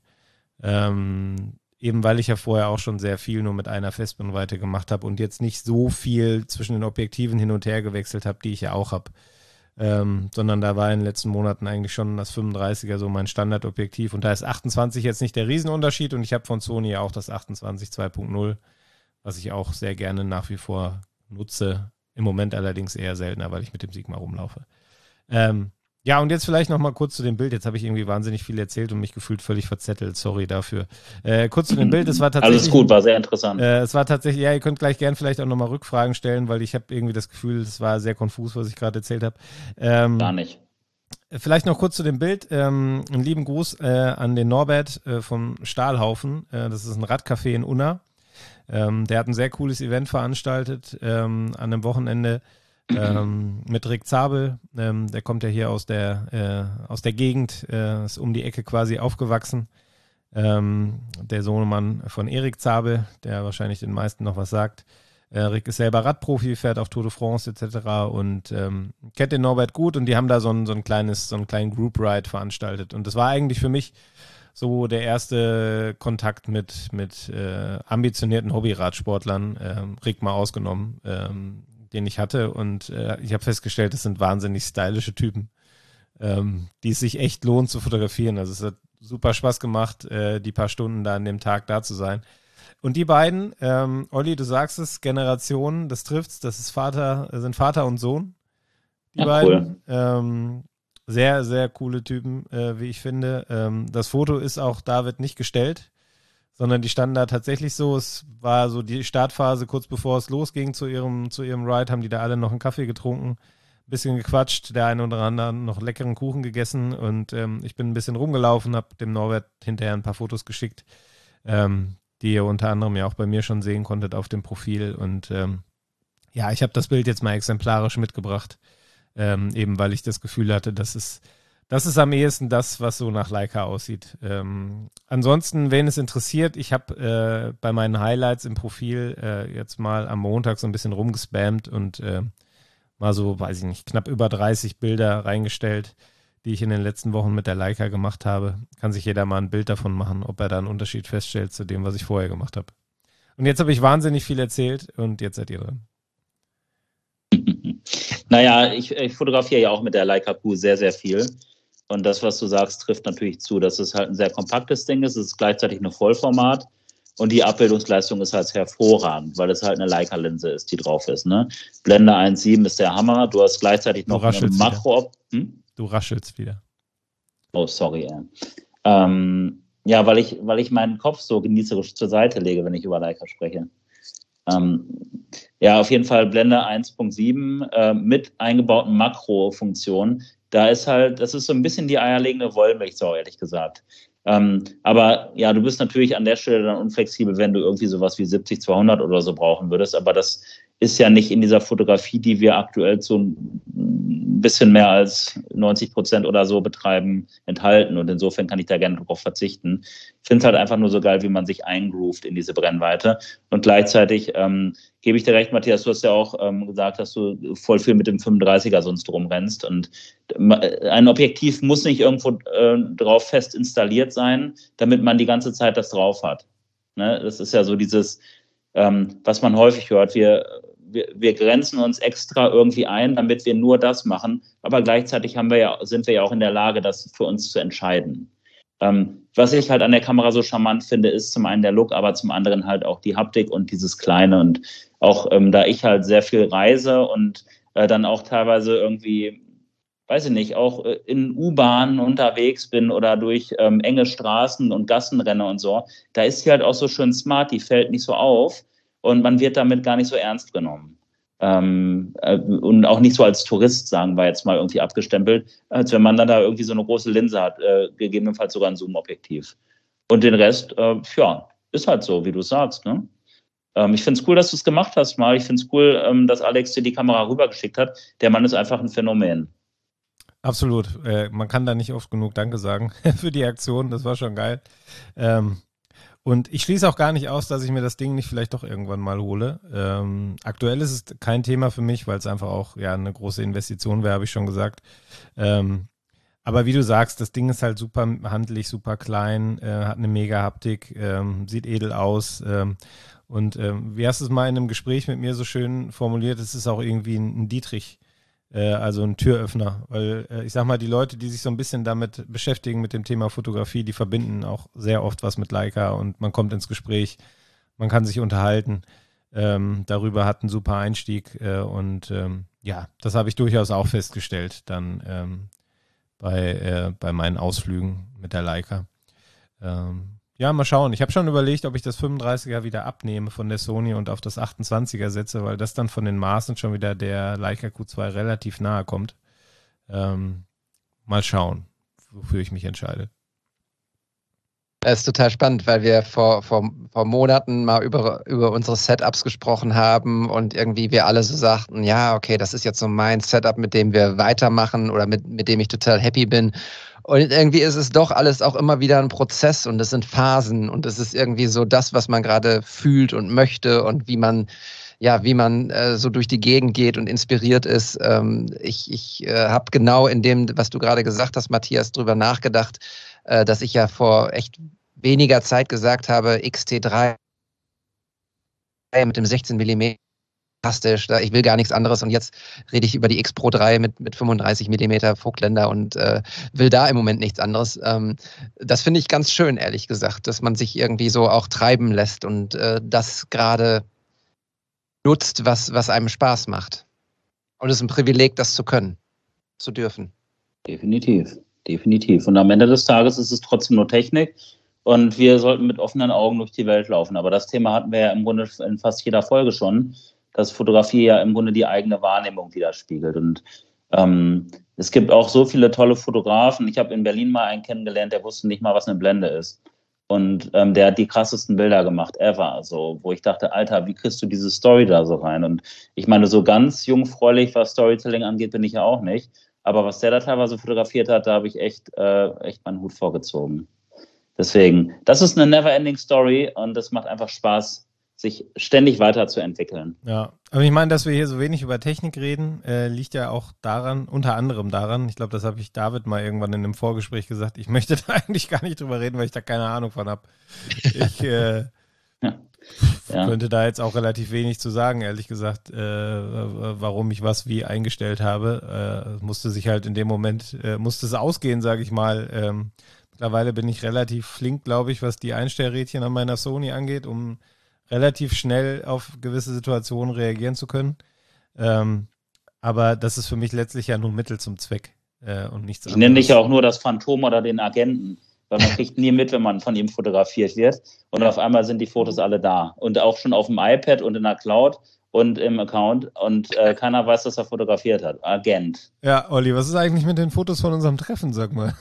F: Ähm, eben weil ich ja vorher auch schon sehr viel nur mit einer Festbrennweite gemacht habe und jetzt nicht so viel zwischen den Objektiven hin und her gewechselt habe, die ich ja auch habe. Ähm, sondern da war in den letzten Monaten eigentlich schon das fünfunddreißiger so mein Standardobjektiv und da ist achtundzwanzig jetzt nicht der Riesenunterschied und ich habe von Sony ja auch das achtundzwanzig zwei Punkt null, was ich auch sehr gerne nach wie vor nutze, im Moment allerdings eher seltener, weil ich mit dem Sigma rumlaufe. Ähm, Ja, und jetzt vielleicht noch mal kurz zu dem Bild. Jetzt habe ich irgendwie wahnsinnig viel erzählt und mich gefühlt völlig verzettelt. Sorry dafür. Äh, kurz zu dem Bild. Es war tatsächlich.
B: Alles gut, war sehr interessant.
F: Äh, es war tatsächlich, ja, ihr könnt gleich gern vielleicht auch noch mal Rückfragen stellen, weil ich habe irgendwie das Gefühl, es war sehr konfus, was ich gerade erzählt habe. Ähm,
B: Gar nicht.
F: Vielleicht noch kurz zu dem Bild. Ähm, einen lieben Gruß äh, an den Norbert äh, vom Stahlhaufen. Äh, das ist ein Radcafé in Unna. Ähm, der hat ein sehr cooles Event veranstaltet ähm, an einem Wochenende. Ähm, mit Rick Zabel, ähm, der kommt ja hier aus der, äh, aus der Gegend, äh, ist um die Ecke quasi aufgewachsen. Ähm, der Sohnemann von Erik Zabel, der wahrscheinlich den meisten noch was sagt. Äh, Rick ist selber Radprofi, fährt auf Tour de France et cetera und ähm, kennt den Norbert gut und die haben da so ein, so ein kleines, so einen kleinen Group Ride veranstaltet. Und das war eigentlich für mich so der erste Kontakt mit, mit äh, ambitionierten Hobbyradsportlern, äh, Rick mal ausgenommen, ähm, den ich hatte und äh, ich habe festgestellt, das sind wahnsinnig stylische Typen, ähm, die es sich echt lohnt zu fotografieren. Also es hat super Spaß gemacht, äh, die paar Stunden da an dem Tag da zu sein. Und die beiden, ähm, Olli, du sagst es, Generationen, das trifft's, das ist Vater, sind Vater und Sohn, die
B: Ja,
F: beiden.
B: cool.
F: Ähm, sehr, sehr coole Typen, äh, wie ich finde. Ähm, das Foto ist auch David nicht gestellt, sondern die standen da tatsächlich so, es war so die Startphase, kurz bevor es losging zu ihrem, zu ihrem Ride, haben die da alle noch einen Kaffee getrunken, ein bisschen gequatscht, der eine oder andere noch leckeren Kuchen gegessen und ähm, ich bin ein bisschen rumgelaufen, habe dem Norbert hinterher ein paar Fotos geschickt. Ähm, die ihr unter anderem ja auch bei mir schon sehen konntet auf dem Profil. Und ähm, ja, ich habe das Bild jetzt mal exemplarisch mitgebracht, ähm, eben weil ich das Gefühl hatte, dass es Das ist am ehesten das, was so nach Leica aussieht. Ähm, ansonsten, wen es interessiert, ich habe äh, bei meinen Highlights im Profil äh, jetzt mal am Montag so ein bisschen rumgespammt und äh, mal so, weiß ich nicht, knapp über dreißig Bilder reingestellt, die ich in den letzten Wochen mit der Leica gemacht habe. Kann sich jeder mal ein Bild davon machen, ob er da einen Unterschied feststellt zu dem, was ich vorher gemacht habe. Und jetzt habe ich wahnsinnig viel erzählt und jetzt seid ihr dran.
B: Naja, ich, ich fotografiere ja auch mit der Leica Q sehr, sehr viel. Und das, was du sagst, trifft natürlich zu, dass es halt ein sehr kompaktes Ding ist. Es ist gleichzeitig eine Vollformat und die Abbildungsleistung ist halt hervorragend, weil es halt eine Leica-Linse ist, die drauf ist. Ne? Blende eins Komma sieben ist der Hammer. Du hast gleichzeitig noch eine Makro... Hm?
F: Du raschelst wieder.
B: Oh, sorry. Ja, ähm, ja weil, ich, weil ich meinen Kopf so genießerisch zur Seite lege, wenn ich über Leica spreche. Ähm, ja, auf jeden Fall Blende eins Komma sieben äh, mit eingebauten Makrofunktionen. Da ist halt, das ist so ein bisschen die eierlegende Wollmilchsau, ehrlich gesagt. Ähm, aber ja, du bist natürlich an der Stelle dann unflexibel, wenn du irgendwie sowas wie siebzig zweihundert oder so brauchen würdest. Aber das ist ja nicht in dieser Fotografie, die wir aktuell so ein bisschen mehr als neunzig Prozent oder so betreiben, enthalten. Und insofern kann ich da gerne darauf verzichten. Ich finde es halt einfach nur so geil, wie man sich eingroovt in diese Brennweite. Und gleichzeitig ähm, gebe ich dir recht, Matthias, du hast ja auch ähm, gesagt, dass du voll viel mit dem fünfunddreißiger sonst rumrennst. Und ein Objektiv muss nicht irgendwo äh, drauf fest installiert sein, damit man die ganze Zeit das drauf hat. Ne? Das ist ja so dieses, ähm, was man häufig hört, wir, wir, wir grenzen uns extra irgendwie ein, damit wir nur das machen, aber gleichzeitig haben wir ja, sind wir ja auch in der Lage, das für uns zu entscheiden. Ähm, was ich halt an der Kamera so charmant finde, ist zum einen der Look, aber zum anderen halt auch die Haptik und dieses Kleine. Und auch ähm, da ich halt sehr viel reise und äh, dann auch teilweise irgendwie, weiß ich nicht, auch äh, in U-Bahnen unterwegs bin oder durch ähm, enge Straßen und Gassen renne und so, da ist sie halt auch so schön smart, die fällt nicht so auf und man wird damit gar nicht so ernst genommen. Ähm, äh, und auch nicht so als Tourist, sagen wir jetzt mal, irgendwie abgestempelt, als wenn man dann da irgendwie so eine große Linse hat, äh, gegebenenfalls sogar ein Zoom-Objektiv. Und den Rest, äh, ja, ist halt so, wie du sagst, ne? Ähm, ich finde es cool, dass du es gemacht hast mal. Ich finde es cool, ähm, dass Alex dir die Kamera rübergeschickt hat. Der Mann ist einfach ein Phänomen.
F: Absolut. Äh, man kann da nicht oft genug Danke sagen für die Aktion. Das war schon geil. Ähm, und ich schließe auch gar nicht aus, dass ich mir das Ding nicht vielleicht doch irgendwann mal hole. Ähm, aktuell ist es kein Thema für mich, weil es einfach auch ja eine große Investition wäre, habe ich schon gesagt. Ähm, aber wie du sagst, das Ding ist halt super handlich, super klein, äh, hat eine mega Haptik, ähm, sieht edel aus. Ähm, und ähm, wie hast du es mal in einem Gespräch mit mir so schön formuliert? Es ist auch irgendwie ein, ein Dietrich. Also ein Türöffner, weil äh, ich sag mal, die Leute, die sich so ein bisschen damit beschäftigen, mit dem Thema Fotografie, die verbinden auch sehr oft was mit Leica und man kommt ins Gespräch, man kann sich unterhalten, ähm, darüber hat einen super Einstieg äh, und ähm, ja, das habe ich durchaus auch festgestellt dann ähm, bei, äh, bei meinen Ausflügen mit der Leica. Ähm, Ja, mal schauen. Ich habe schon überlegt, ob ich das fünfunddreißiger wieder abnehme von der Sony und auf das achtundzwanziger setze, weil das dann von den Maßen schon wieder der Leica Q zwei relativ nahe kommt. Ähm, mal schauen, wofür ich mich entscheide.
A: Das ist total spannend, weil wir vor, vor, vor Monaten mal über, über unsere Setups gesprochen haben und irgendwie wir alle so sagten, ja, okay, das ist jetzt so mein Setup, mit dem wir weitermachen oder mit, mit dem ich total happy bin. Und irgendwie ist es doch alles auch immer wieder ein Prozess und es sind Phasen und es ist irgendwie so das, was man gerade fühlt und möchte und wie man, ja, wie man äh, so durch die Gegend geht und inspiriert ist. Ähm, ich ich äh, habe genau in dem, was du gerade gesagt hast, Matthias, drüber nachgedacht, äh, dass ich ja vor echt weniger Zeit gesagt habe, X T drei mit dem sechzehn Millimeter. Fantastisch, ich will gar nichts anderes und jetzt rede ich über die X Pro drei mit, mit fünfunddreißig Millimeter Vogtländer und äh, will da im Moment nichts anderes. Ähm, das finde ich ganz schön, ehrlich gesagt, dass man sich irgendwie so auch treiben lässt und äh, das gerade nutzt, was, was einem Spaß macht. Und es ist ein Privileg, das zu können, zu dürfen.
B: Definitiv, definitiv. Und am Ende des Tages ist es trotzdem nur Technik und wir sollten mit offenen Augen durch die Welt laufen. Aber das Thema hatten wir ja im Grunde in fast jeder Folge schon, dass Fotografie ja im Grunde die eigene Wahrnehmung widerspiegelt. Und ähm, es gibt auch so viele tolle Fotografen. Ich habe in Berlin mal einen kennengelernt, der wusste nicht mal, was eine Blende ist. Und ähm, der hat die krassesten Bilder gemacht ever, also, wo ich dachte, Alter, wie kriegst du diese Story da so rein? Und ich meine, so ganz jungfräulich, was Storytelling angeht, bin ich ja auch nicht. Aber was der da teilweise fotografiert hat, da habe ich echt, äh, echt meinen Hut vorgezogen. Deswegen, das ist eine never-ending Story und es macht einfach Spaß, sich ständig weiterzuentwickeln.
F: Ja, aber ich meine, dass wir hier so wenig über Technik reden, äh, liegt ja auch daran, unter anderem daran, ich glaube, das habe ich David mal irgendwann in einem Vorgespräch gesagt, ich möchte da eigentlich gar nicht drüber reden, weil ich da keine Ahnung von habe. Ich äh, ja. Ja. könnte da jetzt auch relativ wenig zu sagen, ehrlich gesagt, äh, warum ich was wie eingestellt habe. Äh, musste sich halt in dem Moment, äh, musste es ausgehen, sage ich mal. Ähm, mittlerweile bin ich relativ flink, glaube ich, was die Einstellrädchen an meiner Sony angeht, um relativ schnell auf gewisse Situationen reagieren zu können. Ähm, aber das ist für mich letztlich ja nur Mittel zum Zweck äh, und nichts anderes.
B: Ich nenne dich ja auch nur das Phantom oder den Agenten, weil man kriegt nie mit, wenn man von ihm fotografiert wird. Und auf einmal sind die Fotos alle da. Und auch schon auf dem iPad und in der Cloud und im Account. Und äh, keiner weiß, dass er fotografiert hat. Agent.
F: Ja, Olli, was ist eigentlich mit den Fotos von unserem Treffen, sag mal?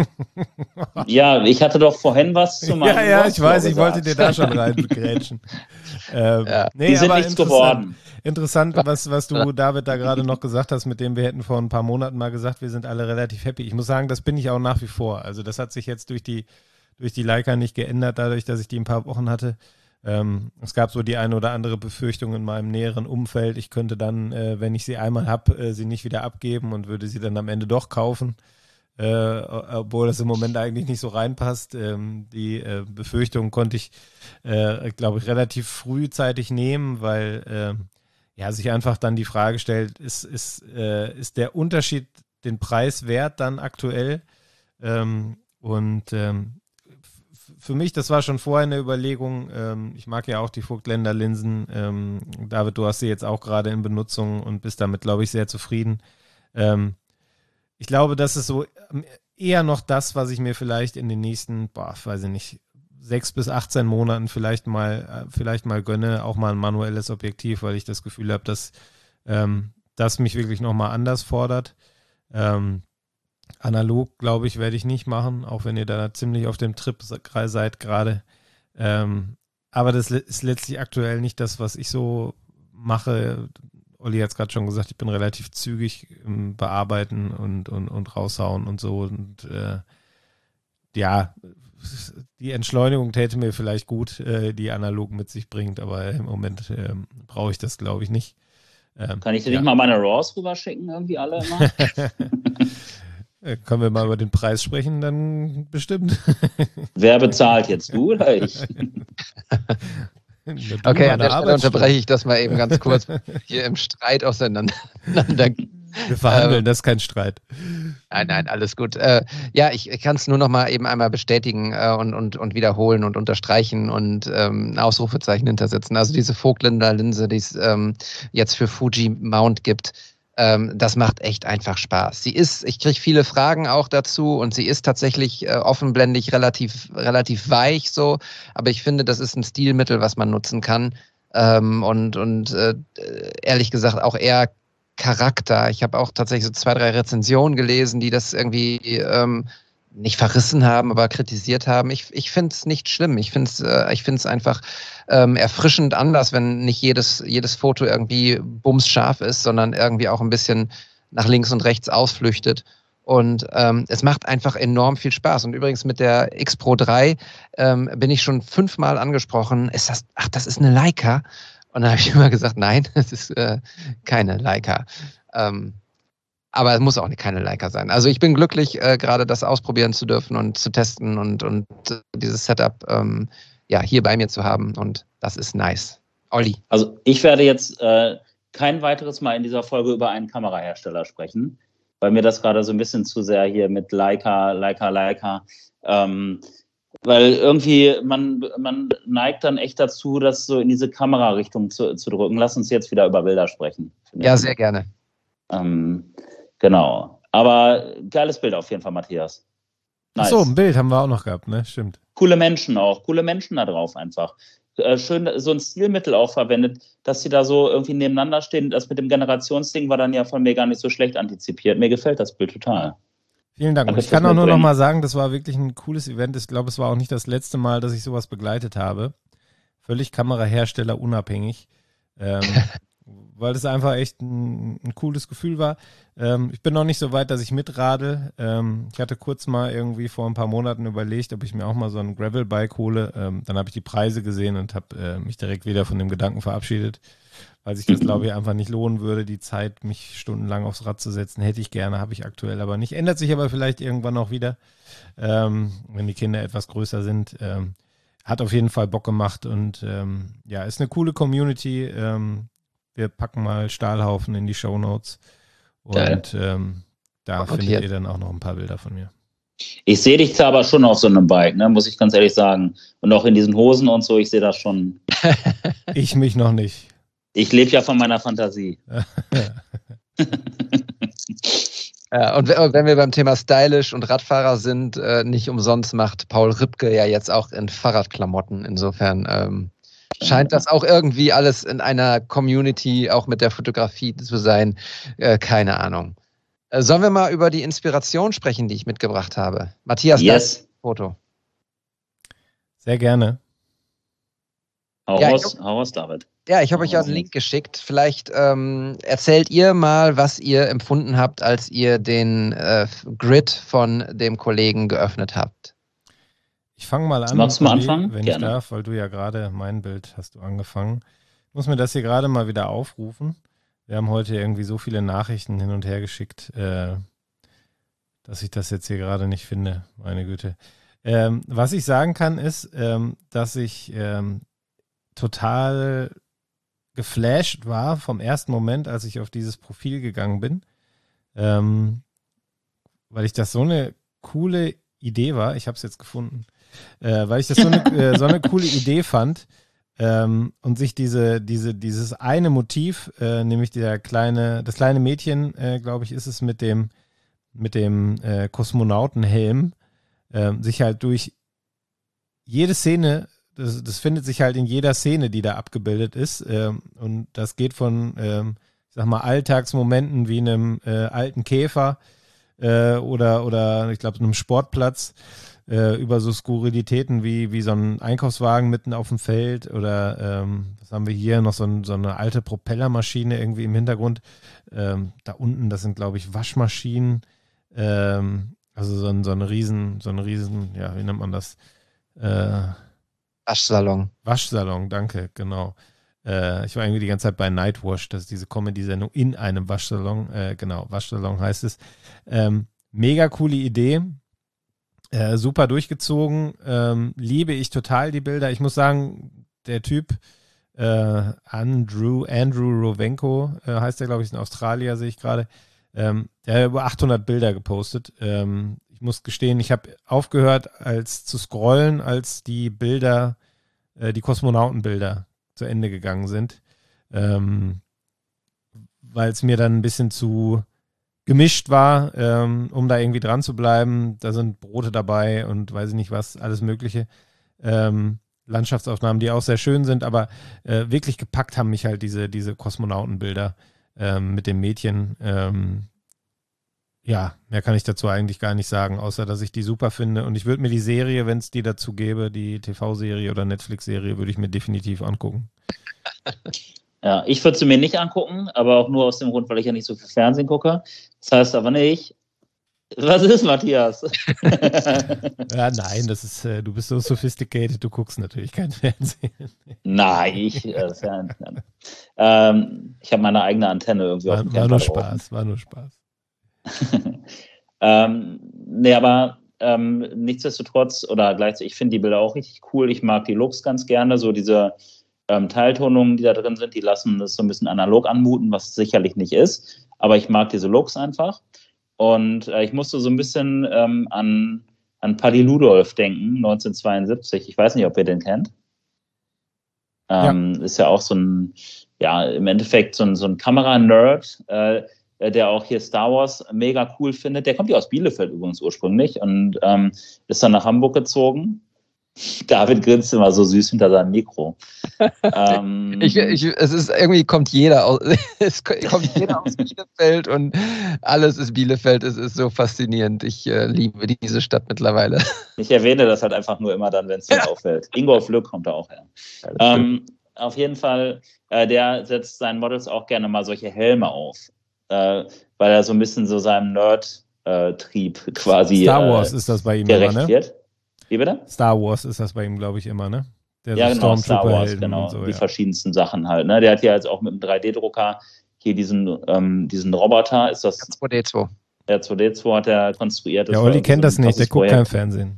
B: Ja, ich hatte doch vorhin was zu meinem
F: Ja, ja, ich weiß, ich wollte dir da schon reingrätschen. ähm,
B: ja,
F: nee,
B: die sind
F: aber
B: nichts
F: interessant,
B: geworden.
F: Interessant, was, was du, David, da gerade noch gesagt hast, mit dem wir hätten vor ein paar Monaten mal gesagt, wir sind alle relativ happy. Ich muss sagen, das bin ich auch nach wie vor. Also das hat sich jetzt durch die, durch die Leica nicht geändert, dadurch, dass ich die ein paar Wochen hatte. Ähm, es gab so die eine oder andere Befürchtung in meinem näheren Umfeld. Ich könnte dann, äh, wenn ich sie einmal habe, äh, sie nicht wieder abgeben und würde sie dann am Ende doch kaufen. Äh, obwohl das im Moment eigentlich nicht so reinpasst. Ähm, die äh, Befürchtung konnte ich, äh, glaube ich, relativ frühzeitig nehmen, weil äh, ja, sich einfach dann die Frage stellt, ist, ist, äh, ist der Unterschied den Preis wert dann aktuell? Ähm, und ähm, f- für mich, das war schon vorher eine Überlegung, ähm, ich mag ja auch die Vogtländer Linsen. Ähm, David, du hast sie jetzt auch gerade in Benutzung und bist damit, glaube ich, sehr zufrieden. Ähm, Ich glaube, das ist so eher noch das, was ich mir vielleicht in den nächsten, boah, weiß ich nicht, sechs bis achtzehn Monaten vielleicht mal, vielleicht mal gönne, auch mal ein manuelles Objektiv, weil ich das Gefühl habe, dass ähm, das mich wirklich nochmal anders fordert. Ähm, analog, glaube ich, werde ich nicht machen, auch wenn ihr da ziemlich auf dem Trip seid gerade. Ähm, aber das ist letztlich aktuell nicht das, was ich so mache. Olli hat es gerade schon gesagt, ich bin relativ zügig im Bearbeiten und, und, und raushauen und so. Und äh, ja, die Entschleunigung täte mir vielleicht gut, äh, die analog mit sich bringt, aber im Moment äh, brauche ich das, glaube ich, nicht. Ähm,
B: Kann ich dir
F: ja.
B: nicht mal meine RAWs rüberschicken, irgendwie alle immer?
F: Können wir mal über den Preis sprechen, dann bestimmt.
B: Wer bezahlt jetzt, du oder ich?
A: Ja, okay, an der Stelle unterbreche ich das mal eben ganz kurz. Hier im Streit auseinander.
F: Wir verhandeln, ähm, das ist kein Streit.
A: Nein, nein, alles gut. Äh, ja, ich, ich kann es nur noch mal eben einmal bestätigen äh, und, und, und wiederholen und unterstreichen und ähm, ein Ausrufezeichen hintersetzen. Also diese Vogtländer Linse, die es ähm, jetzt für Fuji Mount gibt, ähm, das macht echt einfach Spaß. Sie ist, ich kriege viele Fragen auch dazu und sie ist tatsächlich äh, offenblendig relativ, relativ weich so, aber ich finde, das ist ein Stilmittel, was man nutzen kann ähm, und, und äh, ehrlich gesagt auch eher Charakter. Ich habe auch tatsächlich so zwei, drei Rezensionen gelesen, die das irgendwie ähm, nicht verrissen haben, aber kritisiert haben. Ich, ich finde es nicht schlimm. Ich finde es äh, ich find's einfach ähm, erfrischend anders, wenn nicht jedes, jedes Foto irgendwie bumsscharf ist, sondern irgendwie auch ein bisschen nach links und rechts ausflüchtet. Und ähm, es macht einfach enorm viel Spaß. Und übrigens mit der X Pro drei ähm, bin ich schon fünfmal angesprochen. Ist das, ach, das ist eine Leica? Und dann habe ich immer gesagt, nein, es ist äh, keine Leica. Ähm, aber es muss auch keine Leica sein. Also ich bin glücklich, äh, gerade das ausprobieren zu dürfen und zu testen und, und dieses Setup ähm, ja, hier bei mir zu haben. Und das ist nice. Olli.
B: Also ich werde jetzt äh, kein weiteres Mal in dieser Folge über einen Kamerahersteller sprechen, weil mir das gerade so ein bisschen zu sehr hier mit Leica, Leica, Leica, ähm, weil irgendwie man, man neigt dann echt dazu, das so in diese Kamerarichtung zu, zu drücken. Lass uns jetzt wieder über Bilder sprechen.
A: Ja, sehr gerne.
B: Ähm, genau. Aber geiles Bild auf jeden Fall, Matthias.
F: Nice. Ach so, ein Bild haben wir auch noch gehabt, ne? Stimmt.
B: Coole Menschen auch. Coole Menschen da drauf einfach. Äh, schön so ein Stilmittel auch verwendet, dass sie da so irgendwie nebeneinander stehen. Das mit dem Generationsding war dann ja von mir gar nicht so schlecht antizipiert. Mir gefällt das Bild total.
F: Vielen Dank.
B: Danke
F: Ich kann
B: fürs
F: auch nur noch
B: Mitbringen.
F: mal sagen, das war wirklich ein cooles Event. Ich glaube, es war auch nicht das letzte Mal, dass ich sowas begleitet habe. Völlig Kamerahersteller unabhängig. Ähm, weil es einfach echt ein, ein cooles Gefühl war. Ähm, ich bin noch nicht so weit, dass ich mitradel. Ähm, ich hatte kurz mal irgendwie vor ein paar Monaten überlegt, ob ich mir auch mal so ein Gravelbike hole. Ähm, dann habe ich die Preise gesehen und habe äh, mich direkt wieder von dem Gedanken verabschiedet, weil sich das, glaube ich, einfach nicht lohnen würde, die Zeit, mich stundenlang aufs Rad zu setzen. Hätte ich gerne, habe ich aktuell aber nicht. Ändert sich aber vielleicht irgendwann auch wieder, ähm, wenn die Kinder etwas größer sind. Ähm, hat auf jeden Fall Bock gemacht und ähm, ja, ist eine coole Community. Ähm, wir packen mal Stahlhaufen in die Shownotes und ähm, da
A: Notiert.
F: findet ihr dann auch noch ein paar Bilder von mir.
B: Ich sehe dich zwar aber schon auf so einem Bike, ne, muss ich ganz ehrlich sagen. Und auch in diesen Hosen und so, ich sehe das schon.
F: Ich mich noch nicht.
B: Ich lebe ja von meiner Fantasie.
A: Ja, und w- wenn wir beim Thema Stylisch und Radfahrer sind, äh, nicht umsonst macht Paul Ripke ja jetzt auch in Fahrradklamotten. Insofern ähm, scheint das auch irgendwie alles in einer Community, auch mit der Fotografie zu sein. Äh, keine Ahnung. Äh, sollen wir mal über die Inspiration sprechen, die ich mitgebracht habe? Matthias,
B: Yes.
A: das Foto.
F: Sehr gerne.
B: Hau
A: Ja,
B: raus,
A: ich-
B: hau raus, David.
A: Ja, ich habe euch ja einen Link geschickt. Vielleicht ähm, erzählt ihr mal, was ihr empfunden habt, als ihr den äh, Grid von dem Kollegen geöffnet habt.
F: Ich fange mal an,
B: Magst du mal
F: Olli,
B: anfangen?
F: wenn
B: Gerne.
F: ich darf, weil du ja gerade, mein Bild hast du angefangen. Ich muss mir das hier gerade mal wieder aufrufen. Wir haben heute irgendwie so viele Nachrichten hin und her geschickt, äh, dass ich das jetzt hier gerade nicht finde. Meine Güte. Ähm, was ich sagen kann, ist, ähm, dass ich ähm, total geflasht war vom ersten Moment, als ich auf dieses Profil gegangen bin, ähm, weil ich das so eine coole Idee war. Ich habe es jetzt gefunden. Äh, weil ich das so eine, äh, so eine coole Idee fand ähm, und sich diese, diese, dieses eine Motiv, äh, nämlich der kleine, das kleine Mädchen, äh, glaube ich, ist es mit dem, mit dem äh, Kosmonautenhelm, äh, sich halt durch jede Szene, das, das findet sich halt in jeder Szene, die da abgebildet ist, ähm, und das geht von, ähm, ich sag mal, Alltagsmomenten wie einem äh, alten Käfer äh, oder, oder ich glaube, einem Sportplatz, äh, über so Skurrilitäten wie, wie so ein Einkaufswagen mitten auf dem Feld oder ähm, was haben wir hier, noch so, ein, so eine alte Propellermaschine irgendwie im Hintergrund. Ähm, da unten, das sind, glaube ich, Waschmaschinen, ähm, also so ein, so eine riesen, so eine riesen, ja, wie nennt man das? Äh,
A: Waschsalon.
F: Waschsalon, danke, genau. Äh, ich war irgendwie die ganze Zeit bei Nightwash, das ist diese Comedy-Sendung in einem Waschsalon. Äh, genau, Waschsalon heißt es. Ähm, mega coole Idee. Äh, super durchgezogen. Ähm, liebe ich total die Bilder. Ich muss sagen, der Typ, äh, Andrew, Andrew Rovenko, äh, heißt der, glaube ich, ist ein Australier, sehe ich gerade. Ähm, der hat über achthundert Bilder gepostet. Ähm, ich muss gestehen, ich habe aufgehört, als zu scrollen, als die Bilder, äh, die Kosmonautenbilder zu Ende gegangen sind, ähm, weil es mir dann ein bisschen zu gemischt war, ähm, um da irgendwie dran zu bleiben. Da sind Brote dabei und weiß ich nicht was, alles mögliche. Ähm, Landschaftsaufnahmen, die auch sehr schön sind, aber äh, wirklich gepackt haben mich halt diese, diese Kosmonautenbilder ähm, mit dem Mädchen. Ähm, ja, mehr kann ich dazu eigentlich gar nicht sagen, außer dass ich die super finde. Und ich würde mir die Serie, wenn es die dazu gäbe, die T V-Serie oder Netflix-Serie, würde ich mir definitiv angucken.
B: Ja, ich würde sie mir nicht angucken, aber auch nur aus dem Grund, weil ich ja nicht so viel Fernsehen gucke. Das heißt aber nicht. Was ist, Matthias?
F: Ja, nein, das ist, äh, du bist so sophisticated, du guckst natürlich kein Fernsehen.
B: Nein, ich, äh, Fern, ähm, ich habe meine eigene Antenne irgendwie auf
F: War,
B: dem
F: war
B: Camper
F: nur
B: drauf.
F: Spaß, war nur Spaß.
B: ähm, nee, aber ähm, nichtsdestotrotz, oder gleichzeitig, ich finde die Bilder auch richtig cool. Ich mag die Looks ganz gerne, so diese ähm, Teiltonungen, die da drin sind, die lassen das so ein bisschen analog anmuten, was es sicherlich nicht ist. Aber ich mag diese Looks einfach. Und äh, ich musste so ein bisschen ähm, an, an Paddy Ludolf denken, neunzehnhundertzweiundsiebzig. Ich weiß nicht, ob ihr den kennt. Ähm, ja. Ist ja auch so ein, ja, im Endeffekt so ein, so ein Kamera-Nerd, äh, der auch hier Star Wars mega cool findet. Der kommt ja aus Bielefeld übrigens ursprünglich und ähm, ist dann nach Hamburg gezogen David grinst immer so süß hinter seinem Mikro. ähm,
A: ich, ich, es ist irgendwie kommt jeder aus, es kommt jeder aus Bielefeld und alles ist Bielefeld. Es ist so faszinierend. Ich äh, liebe diese Stadt mittlerweile.
B: Ich erwähne das halt einfach nur immer dann, wenn es mir ja. auffällt. Ingolf Lück kommt da auch her. Ja, ähm, auf jeden Fall, äh, der setzt seinen Models auch gerne mal solche Helme auf, äh, weil er so ein bisschen so seinem Nerd-Trieb äh, quasi
F: Star Wars
B: äh,
F: ist das bei ihm
B: gerecht
F: immer, ne?
B: wird. Wie bitte?
F: Star Wars ist das bei ihm, glaube ich, immer, ne? Der
B: ja,
F: so
B: genau, Star Wars,
F: und
B: genau.
F: so,
B: die
F: ja.
B: verschiedensten Sachen halt. Ne? Der hat ja jetzt auch mit einem drei D-Drucker hier diesen, ähm, diesen Roboter. Ist das?
A: zwei D zwei.
B: Der zwei D zwei hat er konstruiert.
F: Der Olli kennt das nicht, der guckt kein Fernsehen.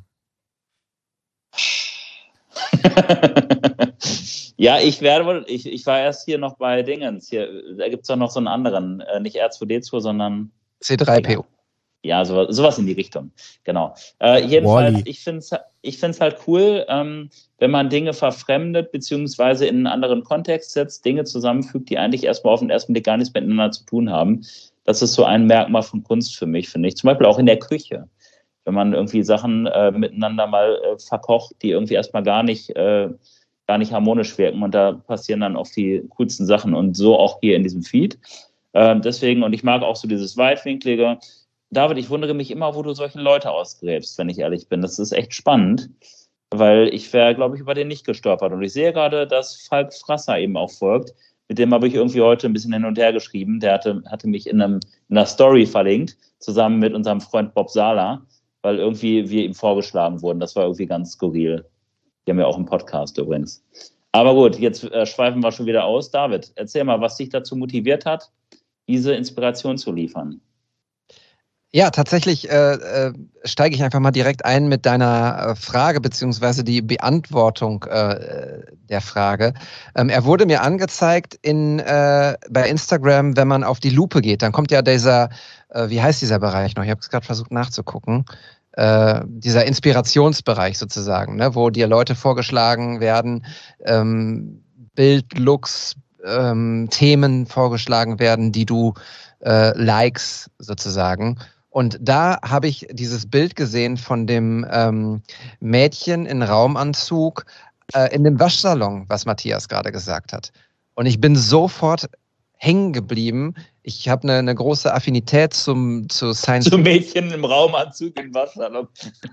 B: Ja, ich werde, ich, ich war erst hier noch bei Dingens. Hier, da gibt es doch noch so einen anderen, äh, nicht R zwei D zwei, sondern
A: C drei P O.
B: Ja, sowas, sowas in die Richtung, genau. Äh, jedenfalls, Wally. ich finde es ich find's halt cool, ähm, wenn man Dinge verfremdet, beziehungsweise in einen anderen Kontext setzt, Dinge zusammenfügt, die eigentlich erstmal auf den ersten Blick gar nichts miteinander zu tun haben. Das ist so ein Merkmal von Kunst für mich, finde ich. Zum Beispiel auch in der Küche. Wenn man irgendwie Sachen äh, miteinander mal äh, verkocht, die irgendwie erstmal gar nicht, äh, gar nicht harmonisch wirken, und da passieren dann auch die coolsten Sachen, und so auch hier in diesem Feed. Äh, deswegen, und ich mag auch so dieses Weitwinklige. David, ich wundere mich immer, wo du solche Leute ausgräbst, wenn ich ehrlich bin. Das ist echt spannend, weil ich wäre, glaube ich, über den nicht gestolpert. Und ich sehe gerade, dass Falk Frasser eben auch folgt. Mit dem habe ich irgendwie heute ein bisschen hin und her geschrieben. Der hatte, hatte mich in, einem, in einer Story verlinkt, zusammen mit unserem Freund Bob Sala, weil irgendwie wir ihm vorgeschlagen wurden. Das war irgendwie ganz skurril. Die haben ja auch einen Podcast übrigens. Aber gut, jetzt äh, schweifen wir schon wieder aus. David, erzähl mal, was dich dazu motiviert hat, diese Inspiration zu liefern.
A: Ja, tatsächlich äh, äh, steige ich einfach mal direkt ein mit deiner äh, Frage beziehungsweise die Beantwortung äh, der Frage. Ähm, er wurde mir angezeigt in, äh, bei Instagram, wenn man auf die Lupe geht, dann kommt ja dieser, äh, wie heißt dieser Bereich noch? Ich habe es gerade versucht nachzugucken. Äh, dieser Inspirationsbereich sozusagen, ne, wo dir Leute vorgeschlagen werden, ähm, Bild, Looks, ähm, Themen vorgeschlagen werden, die du äh, likes sozusagen. Und da habe ich dieses Bild gesehen von dem ähm, Mädchen in Raumanzug äh, in dem Waschsalon, was Matthias gerade gesagt hat. Und ich bin sofort hängen geblieben. Ich habe eine, eine große Affinität zum zu Science
B: Zum Mädchen im Raumanzug im Waschsalon.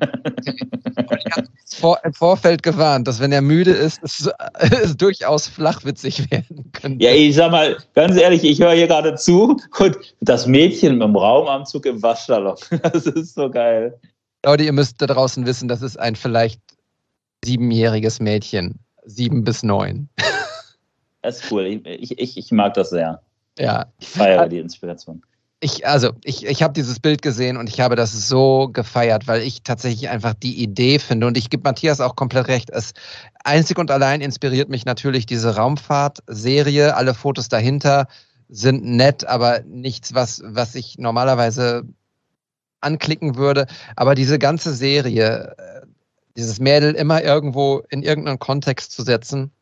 A: Ich habe vor, im Vorfeld gewarnt, dass wenn er müde ist, es, es durchaus flachwitzig werden könnte.
B: Ja, ich sag mal, ganz ehrlich, ich höre hier gerade zu und das Mädchen im Raumanzug im Waschsalon. Das ist so geil.
A: Leute, ihr müsst da draußen wissen, das ist ein vielleicht siebenjähriges Mädchen. Sieben bis neun.
B: Das ist cool. Ich, ich, ich mag das sehr.
A: Ja.
B: Ich feiere die Inspiration.
A: Ich, also, ich, ich habe dieses Bild gesehen und ich habe das so gefeiert, weil ich tatsächlich einfach die Idee finde, und ich gebe Matthias auch komplett recht, es einzig und allein inspiriert mich natürlich diese Raumfahrt-Serie. Alle Fotos dahinter sind nett, aber nichts, was, was ich normalerweise anklicken würde. Aber diese ganze Serie, dieses Mädel immer irgendwo in irgendeinen Kontext zu setzen,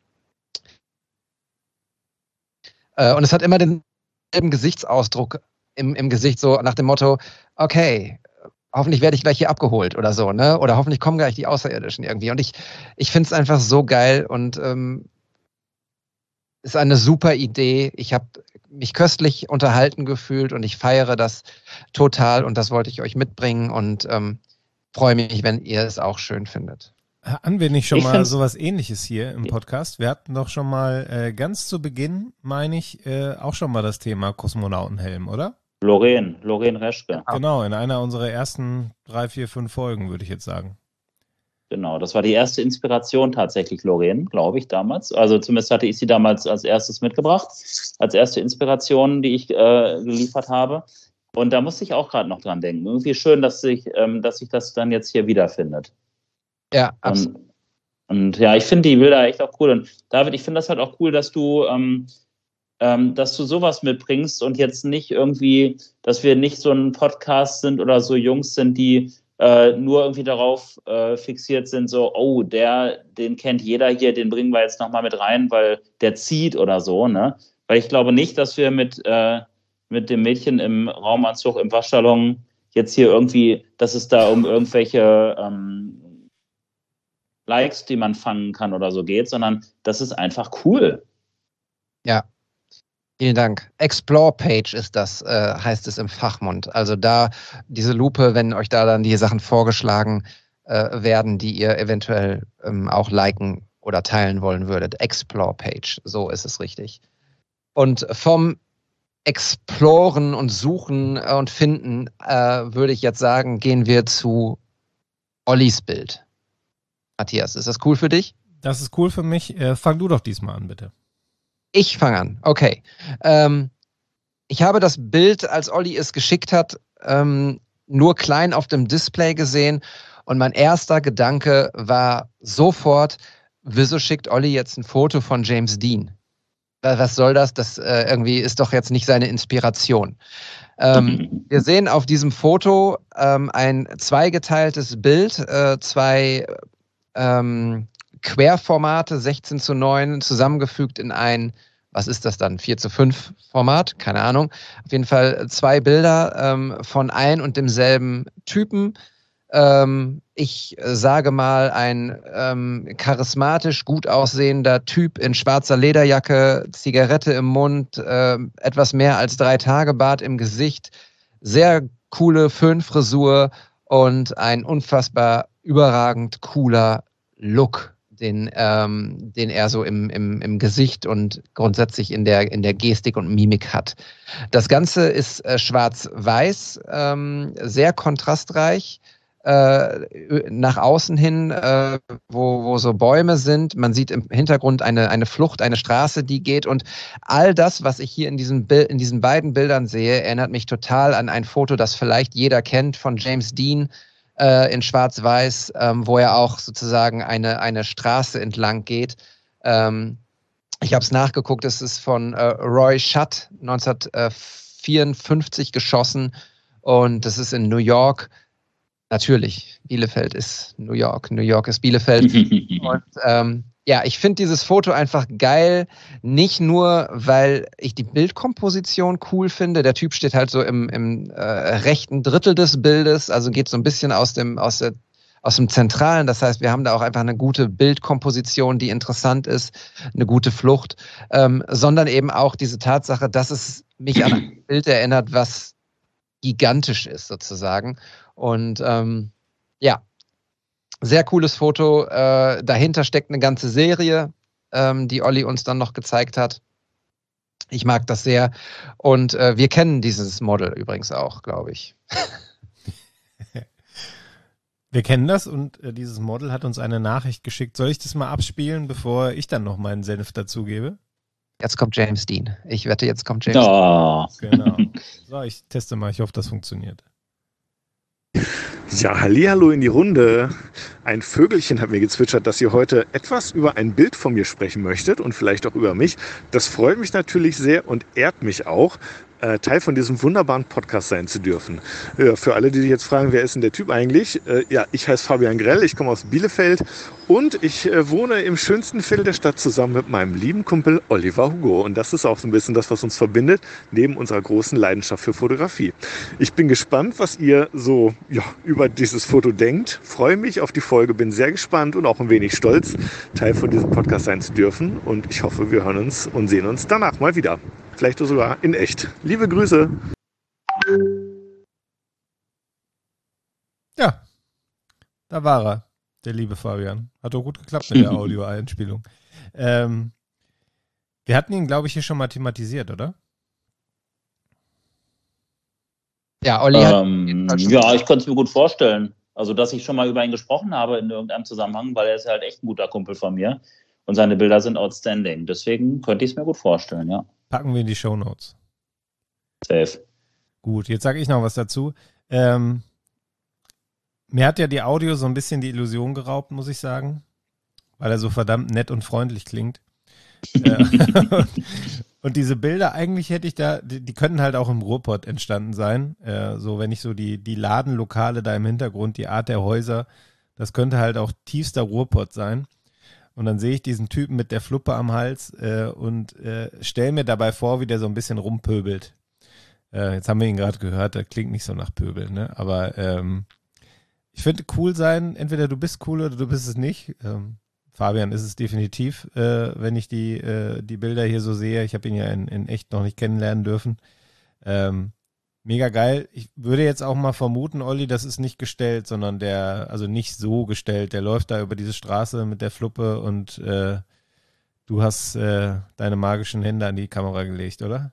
A: und es hat immer denselben Gesichtsausdruck im, im Gesicht, so nach dem Motto, okay, hoffentlich werde ich gleich hier abgeholt oder so, ne? Oder hoffentlich kommen gleich die Außerirdischen irgendwie. Und ich, ich finde es einfach so geil und ähm, ist eine super Idee. Ich habe mich köstlich unterhalten gefühlt und ich feiere das total, und das wollte ich euch mitbringen, und ähm, freue mich, wenn ihr es auch schön findet.
F: Hatten wir nicht schon
B: ich
F: mal sowas Ähnliches hier im Podcast? Wir hatten doch schon mal äh, ganz zu Beginn, meine ich, äh, auch schon mal das Thema Kosmonautenhelm, oder?
B: Lorraine, Lorraine Reschke.
F: Genau, in einer unserer ersten drei, vier, fünf Folgen, würde ich jetzt sagen.
B: Genau, das war die erste Inspiration tatsächlich, Lorraine, glaube ich, damals. Also zumindest hatte ich sie damals als erstes mitgebracht, als erste Inspiration, die ich äh, geliefert habe. Und da musste ich auch gerade noch dran denken. Irgendwie schön, dass sich, ähm, dass sich das dann jetzt hier wiederfindet.
A: Ja, absolut.
B: Und, und ja, ich finde die Bilder echt auch cool. Und David, ich finde das halt auch cool, dass du, ähm, ähm, dass du sowas mitbringst und jetzt nicht irgendwie, dass wir nicht so ein Podcast sind oder so Jungs sind, die äh, nur irgendwie darauf äh, fixiert sind, so, oh, der, den kennt jeder hier, den bringen wir jetzt nochmal mit rein, weil der zieht oder so, ne? Weil ich glaube nicht, dass wir mit, äh, mit dem Mädchen im Raumanzug im Waschsalon jetzt hier irgendwie, dass es da um irgendwelche ähm, Likes, die man fangen kann oder so geht, sondern das ist einfach cool.
A: Ja, vielen Dank. Explore-Page ist das, äh, heißt es im Fachmund. Also da diese Lupe, wenn euch da dann die Sachen vorgeschlagen äh, werden, die ihr eventuell ähm, auch liken oder teilen wollen würdet. Explore-Page, so ist es richtig. Und vom Exploren und Suchen und Finden äh, würde ich jetzt sagen, gehen wir zu Ollis Bild. Matthias, ist das cool für dich?
F: Das ist cool für mich. Äh, fang du doch diesmal an, bitte.
A: Ich fange an, okay. Ähm, ich habe das Bild, als Olli es geschickt hat, ähm, nur klein auf dem Display gesehen und mein erster Gedanke war sofort, wieso schickt Olli jetzt ein Foto von James Dean? Was soll das? Das äh, irgendwie ist doch jetzt nicht seine Inspiration. Ähm, wir sehen auf diesem Foto ähm, ein zweigeteiltes Bild, äh, zwei ähm, Querformate, sechzehn zu neun, zusammengefügt in ein, was ist das dann, vier zu fünf Format? Keine Ahnung. Auf jeden Fall zwei Bilder ähm, von ein und demselben Typen. Ähm, ich sage mal, ein ähm, charismatisch gut aussehender Typ in schwarzer Lederjacke, Zigarette im Mund, äh, etwas mehr als drei Tage Bart im Gesicht, sehr coole Föhnfrisur und ein unfassbar überragend cooler Look, den, ähm, den er so im, im, im Gesicht und grundsätzlich in der, in der Gestik und Mimik hat. Das Ganze ist äh, schwarz-weiß, ähm, sehr kontrastreich. Äh, nach außen hin, äh, wo, wo so Bäume sind. Man sieht im Hintergrund eine, eine Flucht, eine Straße, die geht. Und all das, was ich hier in diesen, Bild, in diesen beiden Bildern sehe, erinnert mich total an ein Foto, das vielleicht jeder kennt von James Dean äh, in Schwarz-Weiß, ähm, wo er auch sozusagen eine, eine Straße entlang geht. Ähm, ich habe es nachgeguckt, es ist von äh, Roy Schutt neunzehnhundertvierundfünfzig geschossen und das ist in New York. Natürlich, Bielefeld ist New York, New York ist Bielefeld. Und ähm, ja, ich finde dieses Foto einfach geil, nicht nur, weil ich die Bildkomposition cool finde. Der Typ steht halt so im, im äh, rechten Drittel des Bildes, also geht so ein bisschen aus dem, aus, der, aus dem Zentralen. Das heißt, wir haben da auch einfach eine gute Bildkomposition, die interessant ist, eine gute Flucht, ähm, sondern eben auch diese Tatsache, dass es mich an ein Bild erinnert, was gigantisch ist sozusagen. Und ähm, ja, sehr cooles Foto. Äh, dahinter steckt eine ganze Serie, ähm, die Olli uns dann noch gezeigt hat. Ich mag das sehr. Und äh, wir kennen dieses Model übrigens auch, glaube ich.
F: Wir kennen das und äh, dieses Model hat uns eine Nachricht geschickt. Soll ich das mal abspielen, bevor ich dann noch meinen Senf dazugebe?
A: Jetzt kommt James Dean. Ich wette, jetzt kommt James
B: oh.
A: Dean.
F: Genau. So, ich teste mal. Ich hoffe, das funktioniert.
G: Ja, hallihallo in die Runde. Ein Vögelchen hat mir gezwitschert, dass ihr heute etwas über ein Bild von mir sprechen möchtet und vielleicht auch über mich. Das freut mich natürlich sehr und ehrt mich auch, äh, Teil von diesem wunderbaren Podcast sein zu dürfen. Ja, für alle, die sich jetzt fragen, wer ist denn der Typ eigentlich? Äh, ja, ich heiße Fabian Grell, ich komme aus Bielefeld und ich äh, wohne im schönsten Viertel der Stadt zusammen mit meinem lieben Kumpel Oliver Hugo. Und das ist auch so ein bisschen das, was uns verbindet, neben unserer großen Leidenschaft für Fotografie. Ich bin gespannt, was ihr so ja, über dieses Foto denkt. Freue mich auf die Folge, bin sehr gespannt und auch ein wenig stolz, Teil von diesem Podcast sein zu dürfen. Und ich hoffe, wir hören uns und sehen uns danach mal wieder. Vielleicht sogar in echt. Liebe Grüße.
F: Ja, da war er, der liebe Fabian. Hat doch gut geklappt mit der Audio-Einspielung. Ähm, wir hatten ihn, glaube ich, hier schon mal thematisiert, oder?
A: Ja, Olli
B: ähm,
A: hat
B: ja, ich könnte es mir gut vorstellen. Also, dass ich schon mal über ihn gesprochen habe in irgendeinem Zusammenhang, weil er ist halt echt ein guter Kumpel von mir und seine Bilder sind outstanding. Deswegen könnte ich es mir gut vorstellen, ja.
F: Packen wir in die Shownotes.
B: Safe.
F: Gut, jetzt sage ich noch was dazu. Ähm, mir hat ja die Audio so ein bisschen die Illusion geraubt, muss ich sagen, weil er so verdammt nett und freundlich klingt. äh, und diese Bilder, eigentlich hätte ich da, die, die könnten halt auch im Ruhrpott entstanden sein. Äh, so, wenn ich so die, die Ladenlokale da im Hintergrund, die Art der Häuser, das könnte halt auch tiefster Ruhrpott sein. Und dann sehe ich diesen Typen mit der Fluppe am Hals äh, und äh, stelle mir dabei vor, wie der so ein bisschen rumpöbelt. Äh, jetzt haben wir ihn gerade gehört, das klingt nicht so nach Pöbel, ne? Aber ähm, Ich finde cool sein, entweder du bist cool oder du bist es nicht. Ähm, Fabian ist es definitiv, äh, wenn ich die, äh, die Bilder hier so sehe. Ich habe ihn ja in, in echt noch nicht kennenlernen dürfen. Ähm, mega geil. Ich würde jetzt auch mal vermuten, Olli, das ist nicht gestellt, sondern der, also nicht so gestellt. Der läuft da über diese Straße mit der Fluppe und äh, du hast äh, deine magischen Hände an die Kamera gelegt, oder?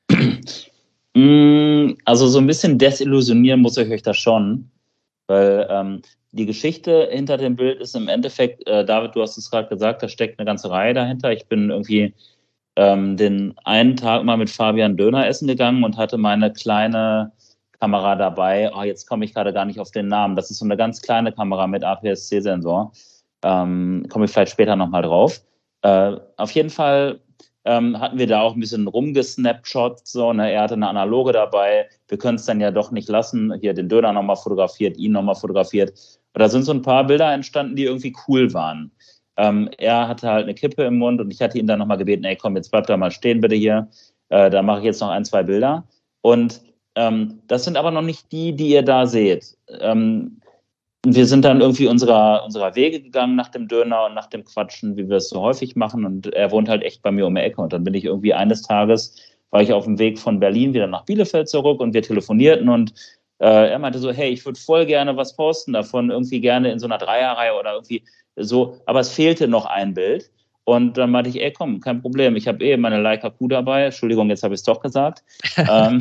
B: Also so ein bisschen desillusionieren muss ich euch das schon, weil ähm, die Geschichte hinter dem Bild ist im Endeffekt, äh, David, du hast es gerade gesagt, da steckt eine ganze Reihe dahinter. Ich bin irgendwie ähm, den einen Tag mal mit Fabian Döner essen gegangen und hatte meine kleine Kamera dabei. Oh, jetzt komme ich gerade gar nicht auf den Namen. Das ist so eine ganz kleine Kamera mit A P S C-Sensor. Ähm, komme ich vielleicht später nochmal drauf. Äh, auf jeden Fall ähm, hatten wir da auch ein bisschen rumgesnapshot. So, ne? Er hatte eine analoge dabei. Wir können es dann ja doch nicht lassen. Hier den Döner nochmal fotografiert, ihn nochmal fotografiert. Und da sind so ein paar Bilder entstanden, die irgendwie cool waren. Ähm, er hatte halt eine Kippe im Mund und ich hatte ihn dann nochmal gebeten, ey komm, jetzt bleib da mal stehen bitte hier. Äh, da mache ich jetzt noch ein, zwei Bilder. Und ähm, das sind aber noch nicht die, die ihr da seht. Ähm, wir sind dann irgendwie unserer, unserer Wege gegangen nach dem Döner und nach dem Quatschen, wie wir es so häufig machen. Und er wohnt halt echt bei mir um die Ecke. Und dann bin ich irgendwie eines Tages, war ich auf dem Weg von Berlin wieder nach Bielefeld zurück und wir telefonierten und äh, er meinte so, hey, ich würde voll gerne was posten davon, irgendwie gerne in so einer Dreierreihe oder irgendwie so. Aber es fehlte noch ein Bild. Und dann meinte ich, ey, komm, kein Problem. Ich habe eh meine Leica Q dabei. Entschuldigung, jetzt habe ich es doch gesagt. ähm,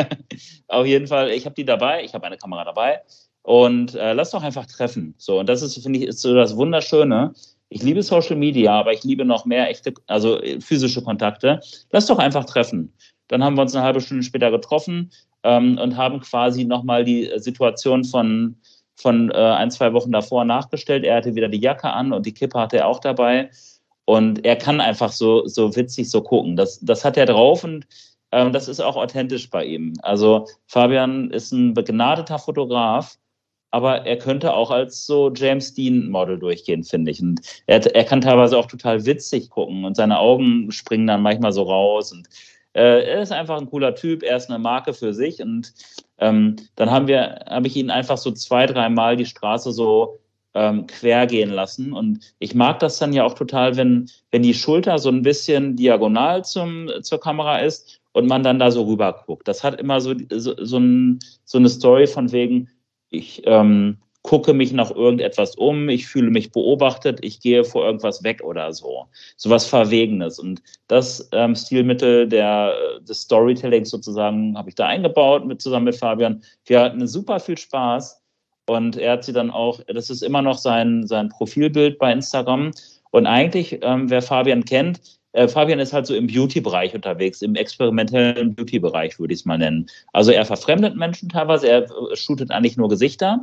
B: auf jeden Fall, ich habe die dabei. Ich habe eine Kamera dabei. Und äh, lass doch einfach treffen. So, und das ist, finde ich, ist so das Wunderschöne. Ich liebe Social Media, aber ich liebe noch mehr echte, also physische Kontakte. Lass doch einfach treffen. Dann haben wir uns eine halbe Stunde später getroffen ähm, und haben quasi nochmal die Situation von, von äh, ein, zwei Wochen davor nachgestellt. Er hatte wieder die Jacke an und die Kippe hatte er auch dabei. Und er kann einfach so, so witzig so gucken. Das, das hat er drauf und ähm, das ist auch authentisch bei ihm. Also Fabian ist ein begnadeter Fotograf, aber er könnte auch als so James Dean-Model durchgehen, finde ich. Und er, er kann teilweise auch total witzig gucken und seine Augen springen dann manchmal so raus. Und äh, er ist einfach ein cooler Typ, er ist eine Marke für sich. Und ähm, dann haben wir, habe ich ihn einfach so zwei, dreimal die Straße so ähm, quer gehen lassen. Und ich mag das dann ja auch total, wenn, wenn die Schulter so ein bisschen diagonal zum, zur Kamera ist und man dann da so rüber guckt. Das hat immer so, so, so, ein, so eine Story von wegen, ich ähm, gucke mich nach irgendetwas um, ich fühle mich beobachtet, ich gehe vor irgendwas weg oder so. So was Verwegenes. Und das ähm, Stilmittel der, des Storytellings sozusagen habe ich da eingebaut, mit, zusammen mit Fabian. Wir hatten super viel Spaß und er hat sie dann auch, das ist immer noch sein, sein Profilbild bei Instagram. Und eigentlich, ähm, wer Fabian kennt, Äh, Fabian ist halt so im Beauty-Bereich unterwegs, im experimentellen Beauty-Bereich, würde ich es mal nennen. Also er verfremdet Menschen teilweise, er äh, shootet eigentlich nur Gesichter.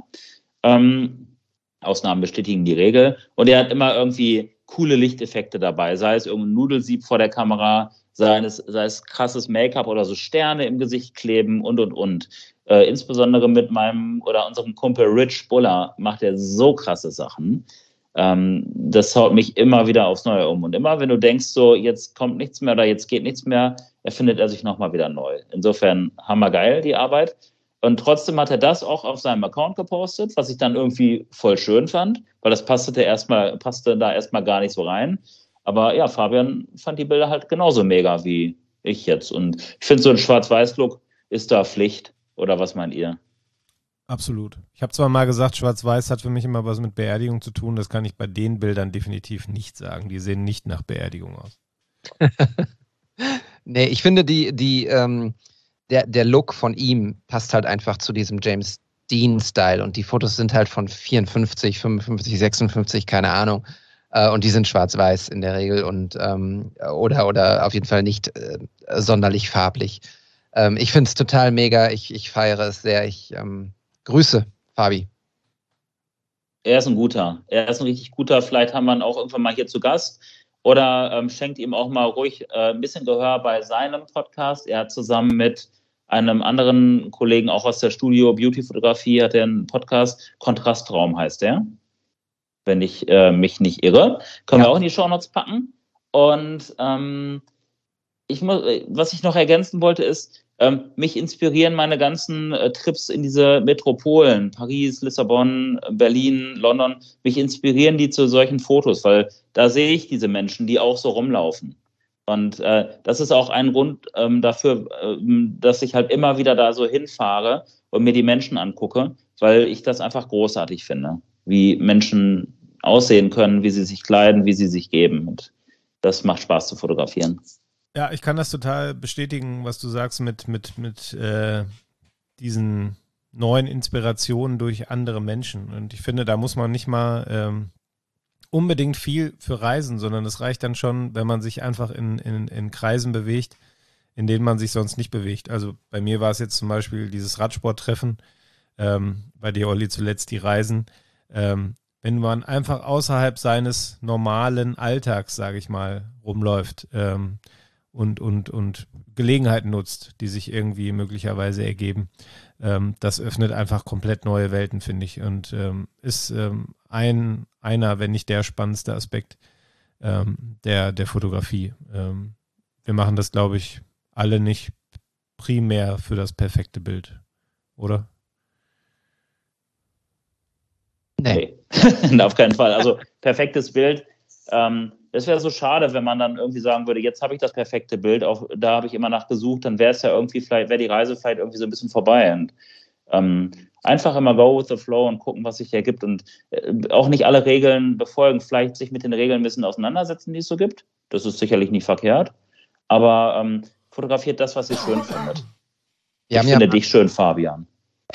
B: Ähm, Ausnahmen bestätigen die Regel. Und er hat immer irgendwie coole Lichteffekte dabei, sei es irgendein Nudelsieb vor der Kamera, sei es, sei es krasses Make-up oder so Sterne im Gesicht kleben und, und, und. Äh, insbesondere mit meinem oder unserem Kumpel Rich Buller macht er so krasse Sachen. Ähm, das haut mich immer wieder aufs Neue um. Und immer, wenn du denkst, so jetzt kommt nichts mehr oder jetzt geht nichts mehr, erfindet er sich nochmal wieder neu. Insofern hammergeil, die Arbeit. Und trotzdem hat er das auch auf seinem Account gepostet, was ich dann irgendwie voll schön fand, weil das passte, erstmal, passte da erstmal gar nicht so rein. Aber ja, Fabian fand die Bilder halt genauso mega wie ich jetzt. Und ich finde, so ein Schwarz-Weiß-Look ist da Pflicht. Oder was meint ihr?
F: Absolut. Ich habe zwar mal gesagt, Schwarz-Weiß hat für mich immer was mit Beerdigung zu tun. Das kann ich bei den Bildern definitiv nicht sagen. Die sehen nicht nach Beerdigung aus.
A: Nee, ich finde, die, die, ähm, der, der Look von ihm passt halt einfach zu diesem James Dean-Style. Und die Fotos sind halt von vierundfünfzig, fünfundfünfzig, sechsundfünfzig, keine Ahnung. Äh, und die sind schwarz-weiß in der Regel und ähm, oder, oder auf jeden Fall nicht äh, sonderlich farblich. Ähm, ich finde es total mega. Ich, ich feiere es sehr. Ich ähm, Grüße, Fabi.
B: Er ist ein guter. Er ist ein richtig guter. Vielleicht haben wir ihn auch irgendwann mal hier zu Gast. Oder ähm, schenkt ihm auch mal ruhig äh, ein bisschen Gehör bei seinem Podcast. Er hat zusammen mit einem anderen Kollegen, auch aus der Studio Beauty-Fotografie, hat er einen Podcast. Kontrastraum heißt der. Wenn ich äh, mich nicht irre. Können ja. wir auch in die Shownotes packen. Und ähm, ich muss, was ich noch ergänzen wollte, ist, Ähm, mich inspirieren meine ganzen äh, Trips in diese Metropolen, Paris, Lissabon, Berlin, London, mich inspirieren die zu solchen Fotos, weil da sehe ich diese Menschen, die auch so rumlaufen. Und äh, das ist auch ein Grund ähm, dafür, ähm, dass ich halt immer wieder da so hinfahre und mir die Menschen angucke, weil ich das einfach großartig finde, wie Menschen aussehen können, wie sie sich kleiden, wie sie sich geben. Und das macht Spaß zu fotografieren.
F: Ja, ich kann das total bestätigen, was du sagst mit, mit, mit äh, diesen neuen Inspirationen durch andere Menschen. Und ich finde, da muss man nicht mal ähm, unbedingt viel für reisen, sondern es reicht dann schon, wenn man sich einfach in, in, in Kreisen bewegt, in denen man sich sonst nicht bewegt. Also bei mir war es jetzt zum Beispiel dieses Radsporttreffen, ähm, bei dir, Olli, zuletzt die Reisen. Ähm, wenn man einfach außerhalb seines normalen Alltags, sage ich mal, rumläuft, ähm, und, und, und Gelegenheiten nutzt, die sich irgendwie möglicherweise ergeben. Ähm, das öffnet einfach komplett neue Welten, finde ich. Und ähm, ist ähm, ein, einer, wenn nicht der spannendste Aspekt ähm, der, der Fotografie. Ähm, wir machen das, glaube ich, alle nicht primär für das perfekte Bild, oder?
B: Nee, auf keinen Fall. Also perfektes Bild. Ähm, das wäre so schade, wenn man dann irgendwie sagen würde, jetzt habe ich das perfekte Bild, auch da habe ich immer nachgesucht, dann wäre es ja irgendwie vielleicht, wäre die Reise vielleicht irgendwie so ein bisschen vorbei. Und ähm, einfach immer go with the flow und gucken, was sich ergibt und äh, auch nicht alle Regeln befolgen, vielleicht sich mit den Regeln ein bisschen auseinandersetzen, die es so gibt. Das ist sicherlich nicht verkehrt, aber ähm, fotografiert das, was ihr schön findet.
A: Wir
B: ich
A: haben
B: finde
A: ja
B: dich schön, Fabian.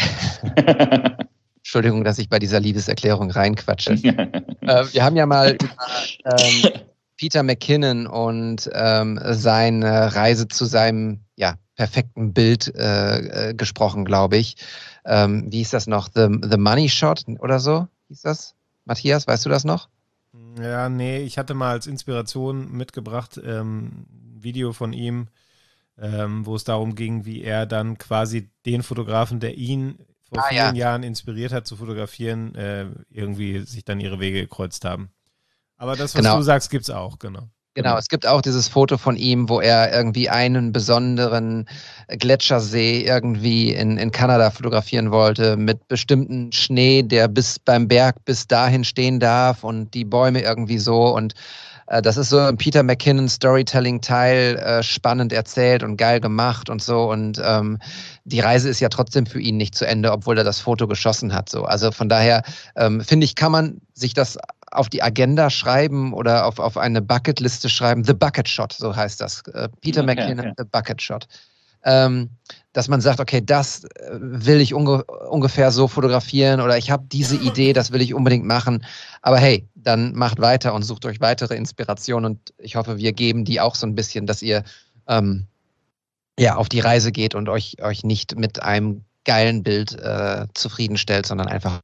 A: Entschuldigung, dass ich bei dieser Liebeserklärung reinquatsche. äh, wir haben ja mal über ähm, Peter McKinnon und ähm, seine Reise zu seinem ja, perfekten Bild äh, äh, gesprochen, glaube ich. Ähm, wie hieß das noch? The, The Money Shot oder so hieß das? Matthias, weißt du das noch?
F: Ja, nee, ich hatte mal als Inspiration mitgebracht ähm, ein Video von ihm, ähm, wo es darum ging, wie er dann quasi den Fotografen, der ihn vor
A: ah,
F: vielen
A: ja.
F: Jahren inspiriert hat zu fotografieren, äh, irgendwie sich dann ihre Wege gekreuzt haben. Aber das, was
A: genau.
F: du sagst, gibt's auch, genau.
A: Genau, es gibt auch dieses Foto von ihm, wo er irgendwie einen besonderen Gletschersee irgendwie in, in Kanada fotografieren wollte, mit bestimmten Schnee, der bis beim Berg bis dahin stehen darf und die Bäume irgendwie so. Und äh, das ist so ein Peter McKinnon Storytelling-Teil, äh, spannend erzählt und geil gemacht und so. Und ähm, die Reise ist ja trotzdem für ihn nicht zu Ende, obwohl er das Foto geschossen hat. So. Also von daher ähm, finde ich, kann man sich das auf die Agenda schreiben oder auf, auf eine Bucketliste schreiben. The Bucket Shot, so heißt das. Äh, Peter
B: okay,
A: McKinnon,
B: okay.
A: The Bucket Shot. Ähm, dass man sagt, okay, das will ich unge ungefähr so fotografieren oder ich habe diese Idee, das will ich unbedingt machen. Aber hey, dann macht weiter und sucht euch weitere Inspirationen und ich hoffe, wir geben die auch so ein bisschen, dass ihr ähm, ja, auf die Reise geht und euch, euch nicht mit einem geilen Bild äh, zufriedenstellt, sondern einfach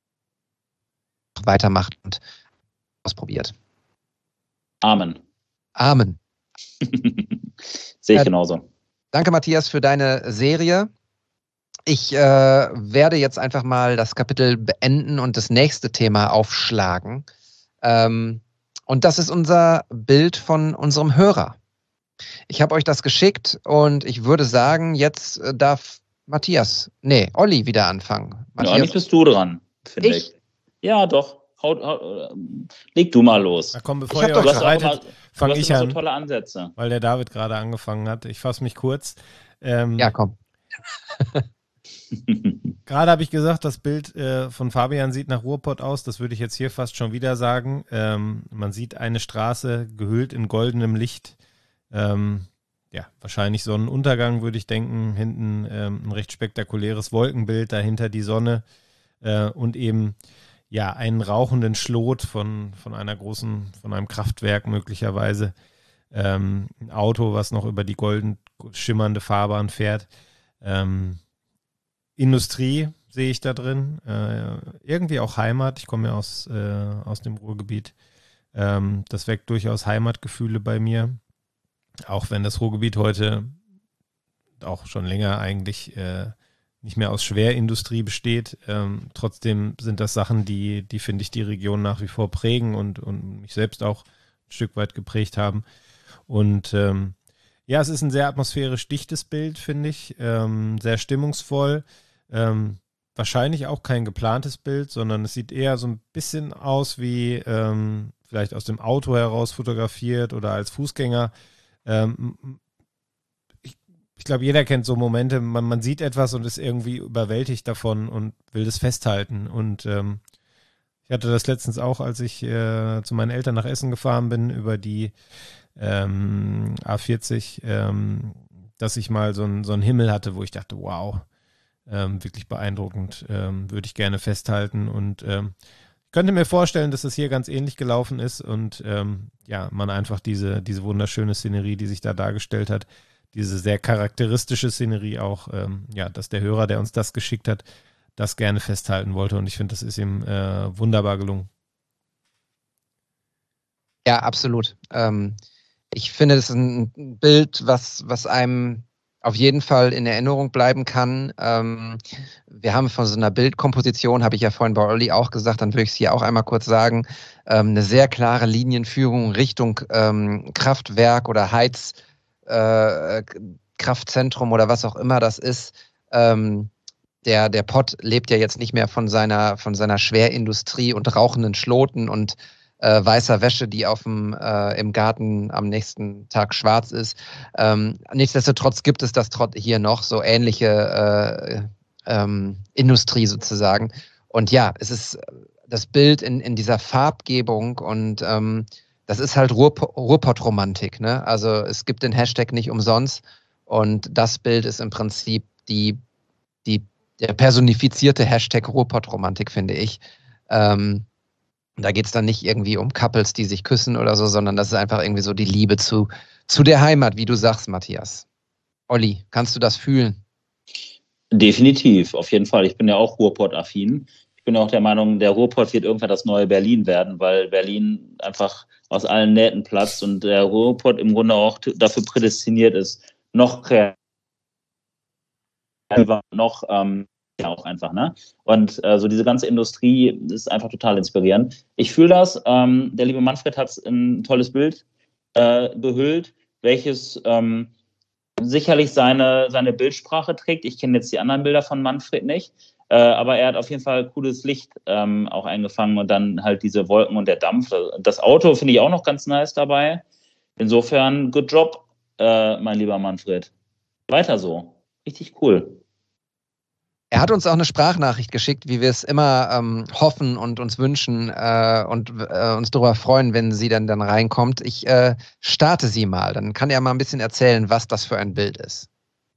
A: weitermacht und ausprobiert.
B: Amen.
A: Amen.
B: Sehe ich
A: Äh,
B: genauso.
A: Danke, Matthias, für deine Serie. Ich äh, werde jetzt einfach mal das Kapitel beenden und das nächste Thema aufschlagen. Ähm, und das ist unser Bild von unserem Hörer. Ich habe euch das geschickt und ich würde sagen, jetzt äh, darf Matthias, nee, Olli wieder anfangen.
B: Ja,
A: Matthias,
B: eigentlich bist du dran, finde ich?
A: Ich?
B: Ja, doch. Hau, hau, leg du mal los.
F: Na komm,
A: Ich
F: bevor
A: hab
F: ihr
A: doch
F: euch
B: Du hast auch immer,
F: streitet,
B: du
F: fange
B: hast
F: ich
B: immer so
F: an,
B: tolle Ansätze.
F: weil der David gerade angefangen hat. Ich fasse mich kurz. Ähm,
A: ja, komm.
F: Gerade habe ich gesagt, das Bild äh, von Fabian sieht nach Ruhrpott aus. Das würde ich jetzt hier fast schon wieder sagen. Ähm, man sieht eine Straße gehüllt in goldenem Licht. Ähm, ja, wahrscheinlich Sonnenuntergang, würde ich denken. Hinten ähm, ein recht spektakuläres Wolkenbild, dahinter die Sonne äh, und eben ja einen rauchenden Schlot von, von einer großen, von einem Kraftwerk möglicherweise. Ähm, ein Auto, was noch über die golden schimmernde Fahrbahn fährt. Ähm, Industrie sehe ich da drin. Äh, irgendwie auch Heimat. Ich komme ja aus, äh, aus dem Ruhrgebiet. Ähm, das weckt durchaus Heimatgefühle bei mir. Auch wenn das Ruhrgebiet heute auch schon länger eigentlich äh, nicht mehr aus Schwerindustrie besteht. Ähm, trotzdem sind das Sachen, die, die finde ich, die Region nach wie vor prägen und, und mich selbst auch ein Stück weit geprägt haben. Und ähm, Ja, es ist ein sehr atmosphärisch dichtes Bild, finde ich. Ähm, sehr stimmungsvoll. Ähm, wahrscheinlich auch kein geplantes Bild, sondern es sieht eher so ein bisschen aus wie ähm, vielleicht aus dem Auto heraus fotografiert oder als Fußgänger. Ähm, ich ich glaube, jeder kennt so Momente, man, man sieht etwas und ist irgendwie überwältigt davon und will das festhalten. Und ähm, ich hatte das letztens auch, als ich äh, zu meinen Eltern nach Essen gefahren bin, über die ähm, A vierzig, ähm, dass ich mal so, ein, so einen Himmel hatte, wo ich dachte, wow, ähm, wirklich beeindruckend, ähm, würde ich gerne festhalten. Und ähm, ich könnte mir vorstellen, dass das hier ganz ähnlich gelaufen ist und ähm, ja, man einfach diese, diese wunderschöne Szenerie, die sich da dargestellt hat, diese sehr charakteristische Szenerie auch, ähm, ja, dass der Hörer, der uns das geschickt hat, das gerne festhalten wollte. Und ich finde, das ist ihm äh, wunderbar gelungen.
A: Ja, absolut. Ähm, ich finde, das ist ein Bild, was, was einem auf jeden Fall in Erinnerung bleiben kann. Ähm, wir haben von so einer Bildkomposition, habe ich ja vorhin bei Olli auch gesagt, dann würde ich es hier auch einmal kurz sagen, ähm, eine sehr klare Linienführung Richtung ähm, Kraftwerk oder Heiz, äh, Kraftzentrum oder was auch immer das ist. Ähm, der, der Pott lebt ja jetzt nicht mehr von seiner, von seiner Schwerindustrie und rauchenden Schloten und äh, weißer Wäsche, die auf dem, äh, im Garten am nächsten Tag schwarz ist. Ähm, nichtsdestotrotz gibt es das trotz hier noch, so ähnliche äh, ähm, Industrie sozusagen. Und ja, es ist das Bild in, in dieser Farbgebung und ähm, das ist halt Ruhr, Ruhrpott-Romantik, ne? Also es gibt den Hashtag nicht umsonst und das Bild ist im Prinzip die, die, der personifizierte Hashtag Ruhrpott-Romantik, finde ich. Ähm, da geht es dann nicht irgendwie um Couples, die sich küssen oder so, sondern das ist einfach irgendwie so die Liebe zu, zu der Heimat, wie du sagst, Matthias. Olli, kannst du das fühlen?
B: Definitiv, auf jeden Fall. Ich bin ja auch Ruhrpott-affin. Ich bin auch der Meinung, der Ruhrpott wird irgendwann das neue Berlin werden, weil Berlin einfach aus allen Nähten platzt und der Ruhrpott im Grunde auch dafür prädestiniert ist, noch kreativer, noch ähm, ja auch einfach, ne? Und äh, so diese ganze Industrie ist einfach total inspirierend. Ich fühle das. Ähm, der liebe Manfred hat ein tolles Bild äh, behüllt, welches ähm, sicherlich seine, seine Bildsprache trägt. Ich kenne jetzt die anderen Bilder von Manfred nicht. Äh, aber er hat auf jeden Fall cooles Licht ähm, auch eingefangen und dann halt diese Wolken und der Dampf. Das Auto finde ich auch noch ganz nice dabei. Insofern, good job, äh, mein lieber Manfred. Weiter so. Richtig cool.
A: Er hat uns auch eine Sprachnachricht geschickt, wie wir es immer ähm, hoffen und uns wünschen äh, und äh, uns darüber freuen, wenn sie dann, dann reinkommt. Ich äh, starte sie mal, dann kann er mal ein bisschen erzählen, was das für ein Bild ist.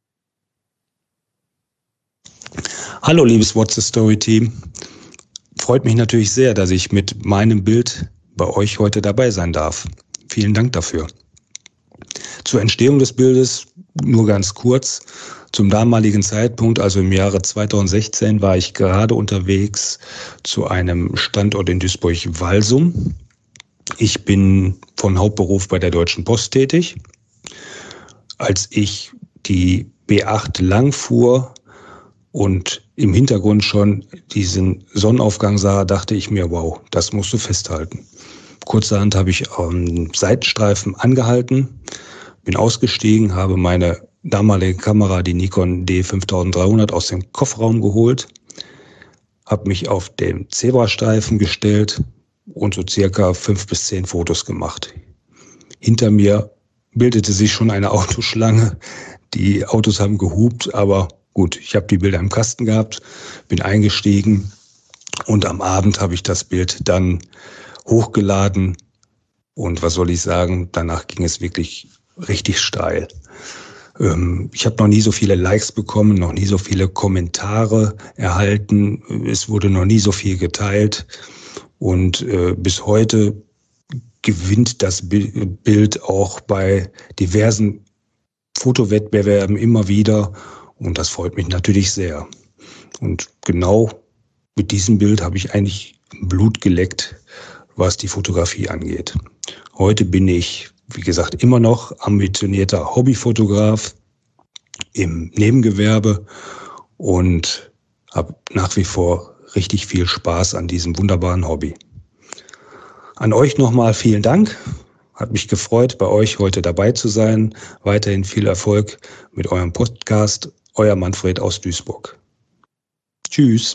H: Hallo liebes What's the Story Team. Freut mich natürlich sehr, dass ich mit meinem Bild bei euch heute dabei sein darf. Vielen Dank dafür. Zur Entstehung des Bildes nur ganz kurz. Zum damaligen Zeitpunkt, also im Jahre zweitausendsechzehn, war ich gerade unterwegs zu einem Standort in Duisburg-Walsum. Ich bin von Hauptberuf bei der Deutschen Post tätig. Als ich die B acht lang fuhr und im Hintergrund schon diesen Sonnenaufgang sah, dachte ich mir, wow, das musst du festhalten. Kurzerhand habe ich am Seitenstreifen angehalten, bin ausgestiegen, habe meine damalige Kamera, die Nikon D fünftausenddreihundert, aus dem Kofferraum geholt, habe mich auf den Zebrastreifen gestellt und so circa fünf bis zehn Fotos gemacht. Hinter mir bildete sich schon eine Autoschlange. Die Autos haben gehupt, aber gut, ich habe die Bilder im Kasten gehabt, bin eingestiegen und am Abend habe ich das Bild dann hochgeladen und was soll ich sagen, danach ging es wirklich richtig steil. Ähm, ich habe noch nie so viele Likes bekommen, noch nie so viele Kommentare erhalten, es wurde noch nie so viel geteilt und äh, bis heute gewinnt das Bild auch bei diversen Fotowettbewerben immer wieder. Und das freut mich natürlich sehr. Und genau mit diesem Bild habe ich eigentlich Blut geleckt, was die Fotografie angeht. Heute bin ich, wie gesagt, immer noch ambitionierter Hobbyfotograf im Nebengewerbe und habe nach wie vor richtig viel Spaß an diesem wunderbaren Hobby. An euch nochmal vielen Dank. Hat mich gefreut, bei euch heute dabei zu sein. Weiterhin viel Erfolg mit eurem Podcast. Euer Manfred aus Duisburg. Tschüss.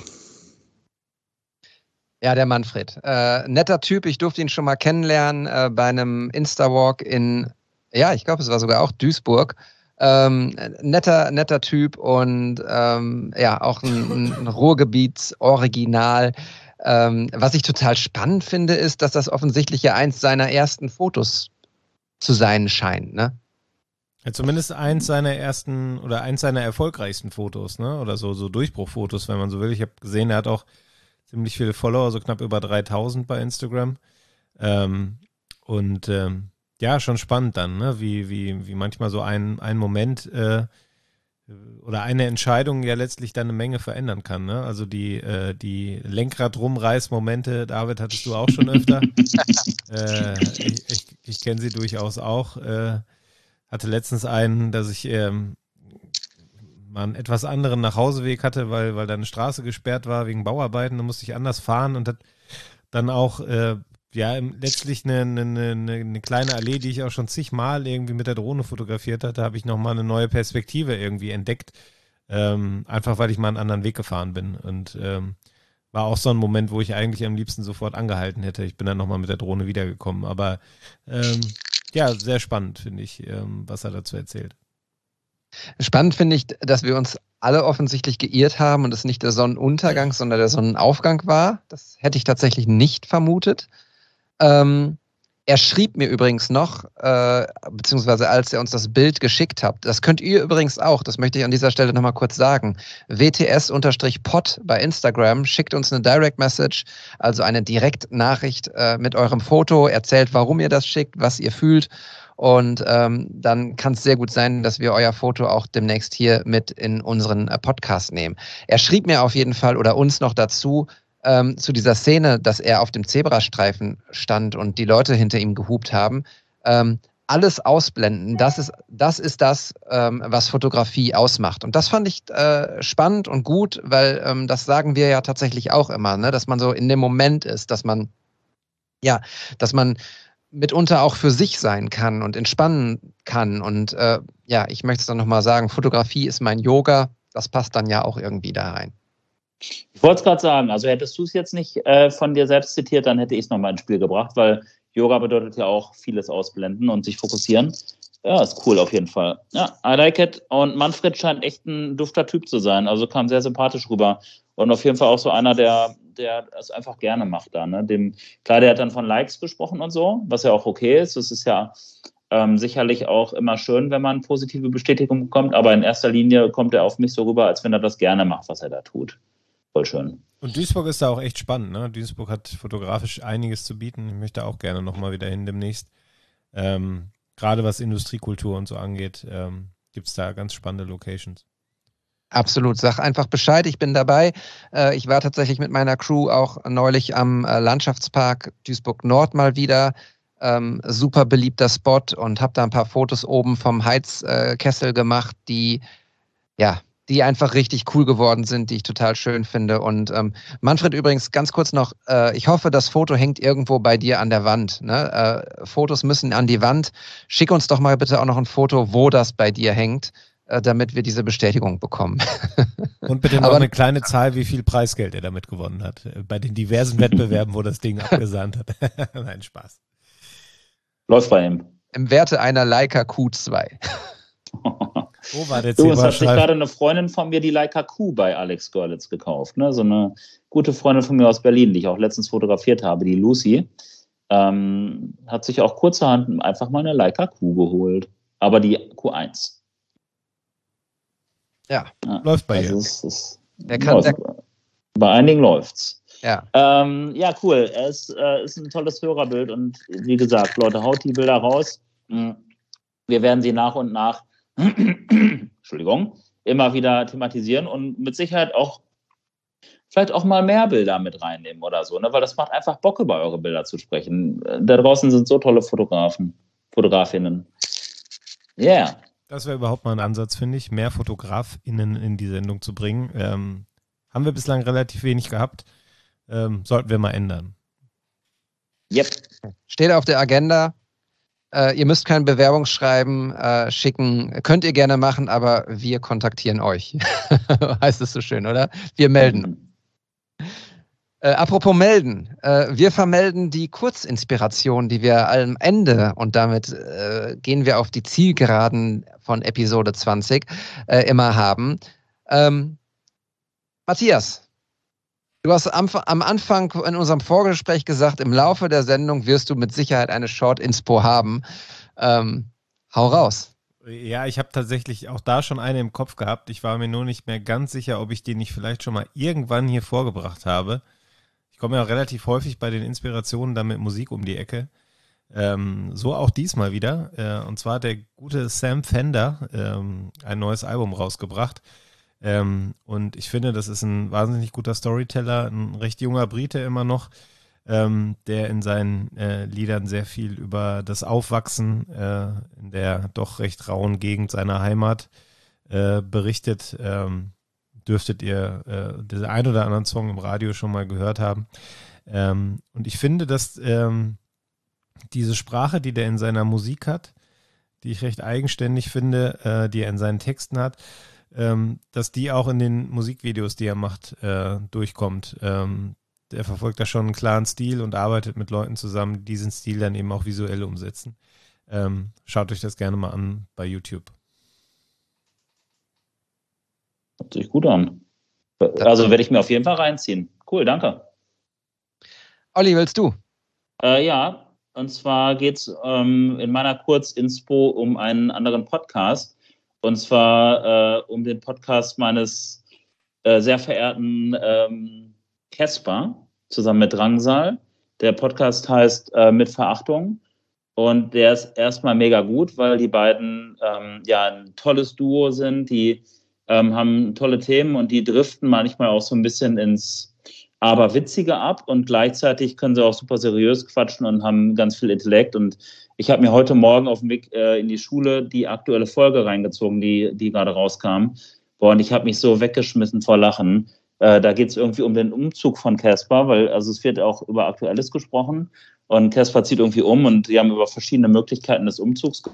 A: Ja, der Manfred. Äh, netter Typ, ich durfte ihn schon mal kennenlernen äh, bei einem Insta-Walk in, ja, ich glaube, es war sogar auch Duisburg. Ähm, netter, netter Typ und ähm, ja, auch ein, ein Ruhrgebiets-Original. Ähm, was ich total spannend finde, ist, dass das offensichtlich ja eins seiner ersten Fotos zu sein scheint, ne?
F: Ja, zumindest eins seiner ersten oder eins seiner erfolgreichsten Fotos, ne? Oder so, so Durchbruchfotos, wenn man so will. Ich habe gesehen, er hat auch ziemlich viele Follower, so knapp über dreitausend bei Instagram. Ähm, und ähm, ja, schon spannend dann, ne? Wie, wie, wie manchmal so ein, ein Moment äh, oder eine Entscheidung ja letztlich dann eine Menge verändern kann, ne? Also die, äh, die Lenkrad-Rumreiß-Momente, David, hattest du auch schon öfter. äh, ich ich, ich kenne sie durchaus auch. Äh, hatte letztens einen, dass ich ähm, mal einen etwas anderen Nachhauseweg hatte, weil, weil da eine Straße gesperrt war wegen Bauarbeiten, da musste ich anders fahren und hat dann auch äh, ja letztlich eine, eine, eine, eine kleine Allee, die ich auch schon zigmal irgendwie mit der Drohne fotografiert hatte, habe ich nochmal eine neue Perspektive irgendwie entdeckt, ähm, einfach weil ich mal einen anderen Weg gefahren bin und ähm, war auch so ein Moment, wo ich eigentlich am liebsten sofort angehalten hätte. Ich bin dann nochmal mit der Drohne wiedergekommen, aber ähm, ja, sehr spannend, finde ich, ähm, was er dazu erzählt.
A: Spannend finde ich, dass wir uns alle offensichtlich geirrt haben und es nicht der Sonnenuntergang, sondern der Sonnenaufgang war. Das hätte ich tatsächlich nicht vermutet. Ähm, er schrieb mir übrigens noch, äh, beziehungsweise als er uns das Bild geschickt hat, das könnt ihr übrigens auch, das möchte ich an dieser Stelle nochmal kurz sagen, W T S-Pod bei Instagram, schickt uns eine Direct Message, also eine Direktnachricht äh, mit eurem Foto, erzählt, warum ihr das schickt, was ihr fühlt. Und ähm, dann kann es sehr gut sein, dass wir euer Foto auch demnächst hier mit in unseren äh, Podcast nehmen. Er schrieb mir auf jeden Fall oder uns noch dazu, ähm, zu dieser Szene, dass er auf dem Zebrastreifen stand und die Leute hinter ihm gehupt haben, ähm, alles ausblenden. Das ist das, ist das ähm, was Fotografie ausmacht. Und das fand ich äh, spannend und gut, weil ähm, das sagen wir ja tatsächlich auch immer, ne? Dass man so in dem Moment ist, dass man, ja, dass man mitunter auch für sich sein kann und entspannen kann. Und äh, ja, ich möchte es dann nochmal sagen, Fotografie ist mein Yoga, das passt dann ja auch irgendwie da rein.
B: Ich wollte es gerade sagen, also hättest du es jetzt nicht äh, von dir selbst zitiert, dann hätte ich es nochmal ins Spiel gebracht, weil Yoga bedeutet ja auch vieles ausblenden und sich fokussieren. Ja, ist cool auf jeden Fall. Ja, I like it. Und Manfred scheint echt ein dufter Typ zu sein, also kam sehr sympathisch rüber. Und auf jeden Fall auch so einer, der der es einfach gerne macht da. Ne? Dem, klar, der hat dann von Likes gesprochen und so, was ja auch okay ist. Das ist ja ähm, sicherlich auch immer schön, wenn man positive Bestätigung bekommt, aber in erster Linie kommt er auf mich so rüber, als wenn er das gerne macht, was er da tut. Voll schön.
F: Und Duisburg ist da auch echt spannend, ne? Duisburg hat fotografisch einiges zu bieten. Ich möchte auch gerne nochmal wieder hin demnächst. Ähm, gerade was Industriekultur und so angeht, ähm, gibt es da ganz spannende Locations.
A: Absolut, sag einfach Bescheid, ich bin dabei. Äh, ich war tatsächlich mit meiner Crew auch neulich am äh, Landschaftspark Duisburg Nord mal wieder. Ähm, super beliebter Spot und habe da ein paar Fotos oben vom Heizkessel äh, gemacht, die ja, die einfach richtig cool geworden sind, die ich total schön finde. Und ähm, Manfred, übrigens ganz kurz noch, äh, ich hoffe, das Foto hängt irgendwo bei dir an der Wand. Ne? Äh, Fotos müssen an die Wand. Schick uns doch mal bitte auch noch ein Foto, wo das bei dir hängt, damit wir diese Bestätigung bekommen.
F: Und bitte noch
A: Aber
F: eine kleine Zahl, wie viel Preisgeld er damit gewonnen hat. Bei den diversen Wettbewerben, wo das Ding abgesahnt hat. Nein, Spaß.
B: Läuft bei ihm.
A: Im Werte einer Leica Q zwei.
F: Oh, war der
B: so, es hat sich
F: Zebrastreifen.
B: gerade eine Freundin von mir die Leica Q bei Alex Görlitz gekauft. Ne? So eine gute Freundin von mir aus Berlin, die ich auch letztens fotografiert habe, die Lucy, ähm, hat sich auch kurzerhand einfach mal eine Leica Q geholt. Aber die Q eins.
A: Ja,
B: ja,
F: läuft bei
B: also
F: ihr.
B: Es, es
A: der kann,
B: läuft.
A: der,
B: Bei einigen läuft's.
A: ja.
B: Ähm, ja, cool. Es äh, ist ein tolles Hörerbild und wie gesagt, Leute, haut die Bilder raus. Wir werden sie nach und nach, Entschuldigung, immer wieder thematisieren und mit Sicherheit auch vielleicht auch mal mehr Bilder mit reinnehmen oder so, ne? Weil das macht einfach Bock, über eure Bilder zu sprechen. Da draußen sind so tolle Fotografen, Fotografinnen. Ja. Yeah.
F: Das wäre überhaupt mal ein Ansatz, finde ich, mehr FotografInnen in die Sendung zu bringen. Ähm, haben wir bislang relativ wenig gehabt. Ähm, sollten wir mal ändern.
B: Yep.
A: Steht auf der Agenda. Äh, ihr müsst kein Bewerbungsschreiben äh, schicken. Könnt ihr gerne machen, aber wir kontaktieren euch. Heißt es so schön, oder? Wir melden. Äh, apropos melden. Äh, wir vermelden die Kurzinspiration, die wir am Ende, und damit äh, gehen wir auf die Zielgeraden von Episode zwanzig, äh, immer haben. Ähm, Matthias, du hast am, am Anfang in unserem Vorgespräch gesagt, im Laufe der Sendung wirst du mit Sicherheit eine Short-Inspo haben. Ähm, hau raus.
F: Ja, ich habe tatsächlich auch da schon eine im Kopf gehabt. Ich war mir nur nicht mehr ganz sicher, ob ich die nicht vielleicht schon mal irgendwann hier vorgebracht habe. Ich komme ja auch relativ häufig bei den Inspirationen dann mit Musik um die Ecke. Ähm, so auch diesmal wieder. Äh, und zwar hat der gute Sam Fender ähm, ein neues Album rausgebracht. Ähm, und ich finde, das ist ein wahnsinnig guter Storyteller, ein recht junger Brite immer noch, ähm, der in seinen äh, Liedern sehr viel über das Aufwachsen äh, in der doch recht rauen Gegend seiner Heimat äh, berichtet. Ähm, dürftet ihr äh, den ein oder anderen Song im Radio schon mal gehört haben. Ähm, und ich finde, dass ähm, diese Sprache, die der in seiner Musik hat, die ich recht eigenständig finde, äh, die er in seinen Texten hat, ähm, dass die auch in den Musikvideos, die er macht, äh, durchkommt. Ähm, der verfolgt da schon einen klaren Stil und arbeitet mit Leuten zusammen, die diesen Stil dann eben auch visuell umsetzen. Ähm, schaut euch das gerne mal an bei YouTube.
B: Hört sich gut an. Also werde ich mir auf jeden Fall reinziehen. Cool, danke.
A: Olli, willst du?
B: Äh, ja, und zwar geht es ähm, in meiner Kurzinspo um einen anderen Podcast. Und zwar äh, um den Podcast meines äh, sehr verehrten ähm, Casper zusammen mit Drangsal. Der Podcast heißt äh, Mit Verachtung. Und der ist erstmal mega gut, weil die beiden ähm, ja ein tolles Duo sind. Die ähm, haben tolle Themen und die driften manchmal auch so ein bisschen ins Aberwitzige ab. Und gleichzeitig können sie auch super seriös quatschen und haben ganz viel Intellekt. Und ich habe mir heute Morgen auf dem Weg äh, in die Schule die aktuelle Folge reingezogen, die, die gerade rauskam. Boah, und ich habe mich so weggeschmissen vor Lachen. Äh, da geht es irgendwie um den Umzug von Casper, weil also es wird auch über Aktuelles gesprochen. Und Casper zieht irgendwie um und die haben über verschiedene Möglichkeiten des Umzugs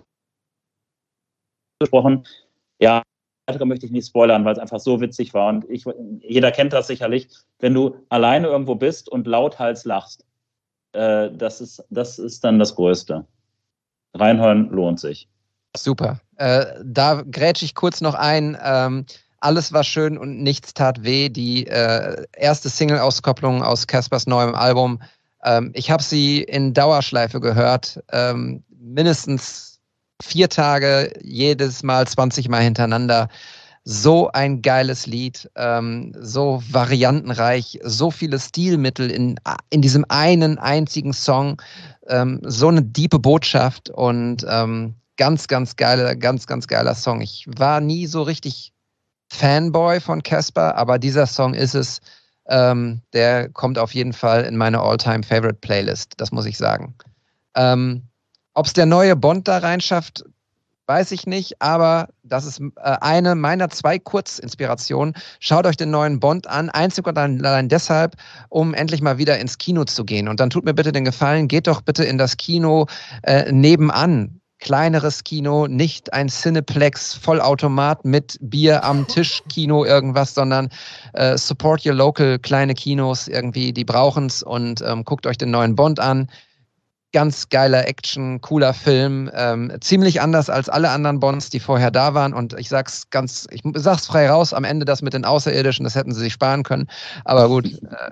B: gesprochen. Ja, da möchte ich nicht spoilern, weil es einfach so witzig war. Und ich, jeder kennt das sicherlich, wenn du alleine irgendwo bist und lauthals lachst. Äh, das ist, das ist dann das Größte. Reinhören lohnt sich.
A: Super. Äh, da grätsche ich kurz noch ein. Ähm, Alles war schön und nichts tat weh. Die äh, erste Single-Auskopplung aus Caspers neuem Album. Ähm, ich habe sie in Dauerschleife gehört. Ähm, mindestens vier Tage, jedes Mal zwanzig Mal hintereinander. So ein geiles Lied, ähm, so variantenreich, so viele Stilmittel in, in diesem einen einzigen Song, ähm, so eine diepe Botschaft und ähm, ganz, ganz geiler, ganz, ganz geiler Song. Ich war nie so richtig Fanboy von Casper, aber dieser Song ist es. Ähm, der kommt auf jeden Fall in meine All-Time-Favorite-Playlist, das muss ich sagen. Ähm, Ob es der neue Bond da reinschafft, weiß ich nicht, aber das ist äh, eine meiner zwei Kurzinspirationen. Schaut euch den neuen Bond an, einzig und allein deshalb, um endlich mal wieder ins Kino zu gehen. Und dann tut mir bitte den Gefallen, geht doch bitte in das Kino äh, nebenan. Kleineres Kino, nicht ein Cineplex Vollautomat mit Bier am Tisch Kino irgendwas, sondern äh, support your local kleine Kinos irgendwie, die brauchen es und ähm, guckt euch den neuen Bond an. Ganz geiler Action, cooler Film, ähm, ziemlich anders als alle anderen Bonds, die vorher da waren. Und ich sag's ganz, ich sag's frei raus, am Ende das mit den Außerirdischen, das hätten sie sich sparen können. Aber gut.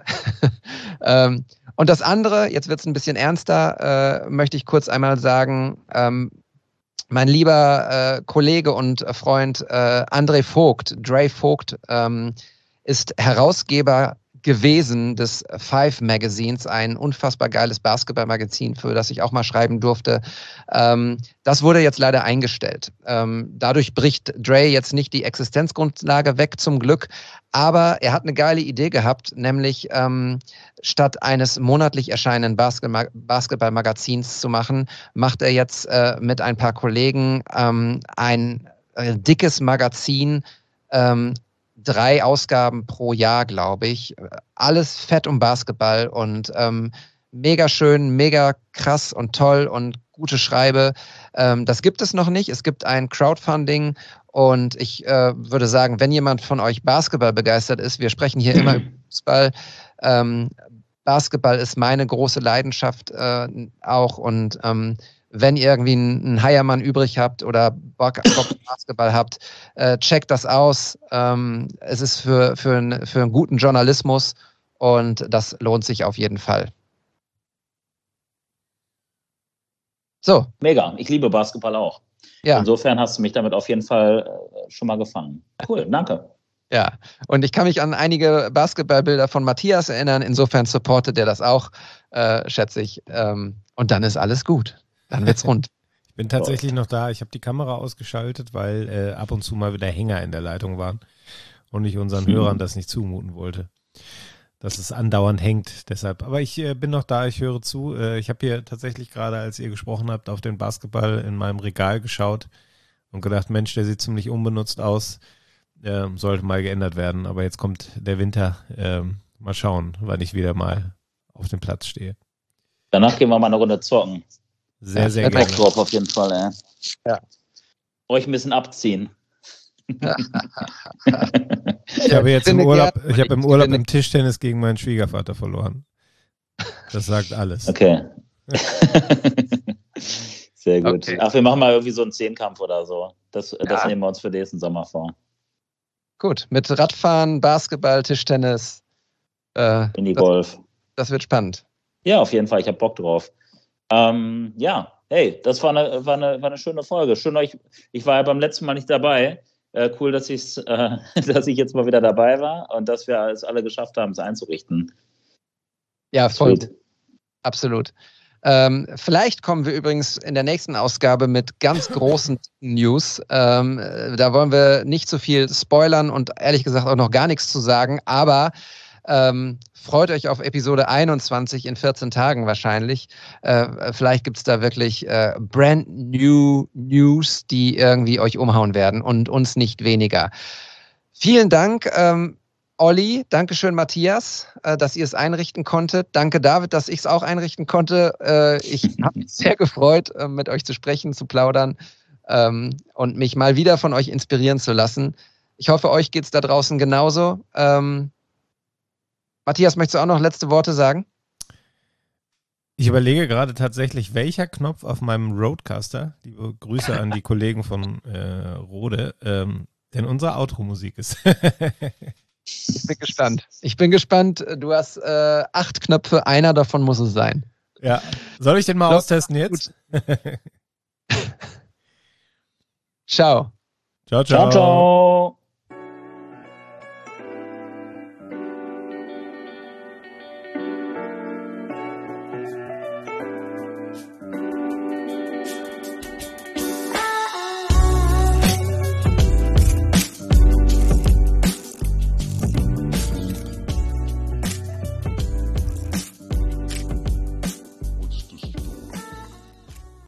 A: ähm, und das andere, jetzt wird's ein bisschen ernster, äh, möchte ich kurz einmal sagen, ähm, mein lieber äh, Kollege und Freund äh, André Vogt, Dre Vogt, ähm, ist Herausgeber gewesen des Five Magazins, ein unfassbar geiles Basketballmagazin, für das ich auch mal schreiben durfte. Ähm, das wurde jetzt leider eingestellt. Ähm, dadurch bricht Dre jetzt nicht die Existenzgrundlage weg, zum Glück, aber er hat eine geile Idee gehabt, nämlich ähm, statt eines monatlich erscheinenden Basketball- Basketballmagazins zu machen, macht er jetzt äh, mit ein paar Kollegen ähm, ein äh, dickes Magazin, ähm, drei Ausgaben pro Jahr, glaube ich. Alles fett um Basketball und ähm, mega schön, mega krass und toll und gute Schreibe. Ähm, das gibt es noch nicht. Es gibt ein Crowdfunding und ich äh, würde sagen, wenn jemand von euch Basketball begeistert ist, wir sprechen hier immer über Fußball. Ähm, Basketball ist meine große Leidenschaft äh, auch und ähm, wenn ihr irgendwie einen Heiermann übrig habt oder Bock auf Basketball habt, äh, checkt das aus. Ähm, es ist für, für, ein, für einen guten Journalismus und das lohnt sich auf jeden Fall. So.
B: Mega, ich liebe Basketball auch.
A: Ja.
B: Insofern hast du mich damit auf jeden Fall äh, schon mal gefangen. Cool, danke.
A: Ja, und ich kann mich an einige Basketballbilder von Matthias erinnern. Insofern supportet er das auch, äh, schätze ich. Ähm, und dann ist alles gut. Dann wird's rund.
F: Ich bin tatsächlich noch da. Ich habe die Kamera ausgeschaltet, weil äh, ab und zu mal wieder Hänger in der Leitung waren und ich unseren Hörern das nicht zumuten wollte, dass es andauernd hängt. Deshalb. Aber ich äh, bin noch da. Ich höre zu. Äh, ich habe hier tatsächlich gerade, als ihr gesprochen habt, auf den Basketball in meinem Regal geschaut und gedacht, Mensch, der sieht ziemlich unbenutzt aus. Äh, sollte mal geändert werden. Aber jetzt kommt der Winter. Äh, mal schauen, wann ich wieder mal auf dem Platz stehe.
B: Danach gehen wir mal eine Runde zocken.
F: Sehr,
B: ja,
F: sehr
B: gerne.
F: gerne.
B: Auf jeden Fall, ey.
A: Ja.
B: Euch ein bisschen abziehen.
F: Ich habe jetzt im Urlaub, ich habe im Urlaub im Tischtennis gegen meinen Schwiegervater verloren. Das sagt alles.
B: Okay. Sehr gut.
A: Okay.
B: Ach, wir machen mal irgendwie so einen Zehnkampf oder so. Das,
A: Ja.
B: das nehmen wir uns für nächsten Sommer vor.
A: Gut, mit Radfahren, Basketball, Tischtennis. Äh,
B: Minigolf.
A: Das, das wird spannend.
B: Ja, auf jeden Fall. Ich habe Bock drauf. Ähm, ja, hey, das war eine, war, eine, war eine schöne Folge. Schön euch, ich war ja beim letzten Mal nicht dabei. Äh, cool, dass, ich's, äh, dass ich jetzt mal wieder dabei war und dass wir es alle geschafft haben, es einzurichten.
A: Ja, voll.
B: Sweet.
A: Absolut. Ähm, vielleicht kommen wir übrigens in der nächsten Ausgabe mit ganz großen News. Ähm, da wollen wir nicht zu viel spoilern und ehrlich gesagt auch noch gar nichts zu sagen, aber Ähm, freut euch auf Episode einundzwanzig in vierzehn Tagen wahrscheinlich. Äh, vielleicht gibt es da wirklich äh, brand new News, die irgendwie euch umhauen werden und uns nicht weniger. Vielen Dank, ähm, Olli. Dankeschön, Matthias, äh, dass ihr es einrichten konntet. Danke, David, dass ich es auch einrichten konnte. Äh, ich habe mich sehr gefreut, äh, mit euch zu sprechen, zu plaudern ähm, und mich mal wieder von euch inspirieren zu lassen. Ich hoffe, euch geht es da draußen genauso. Ähm, Matthias, möchtest du auch noch letzte Worte sagen?
F: Ich überlege gerade tatsächlich, welcher Knopf auf meinem Roadcaster, liebe Grüße an die Kollegen von äh, Rode, ähm, denn unsere Outro-Musik ist.
A: Ich bin gespannt. Ich bin gespannt. Du hast äh, acht Knöpfe, einer davon muss es sein.
F: Ja. Soll ich den mal
A: So,
F: austesten jetzt?
A: Ciao.
F: Ciao, ciao.
B: Ciao, ciao.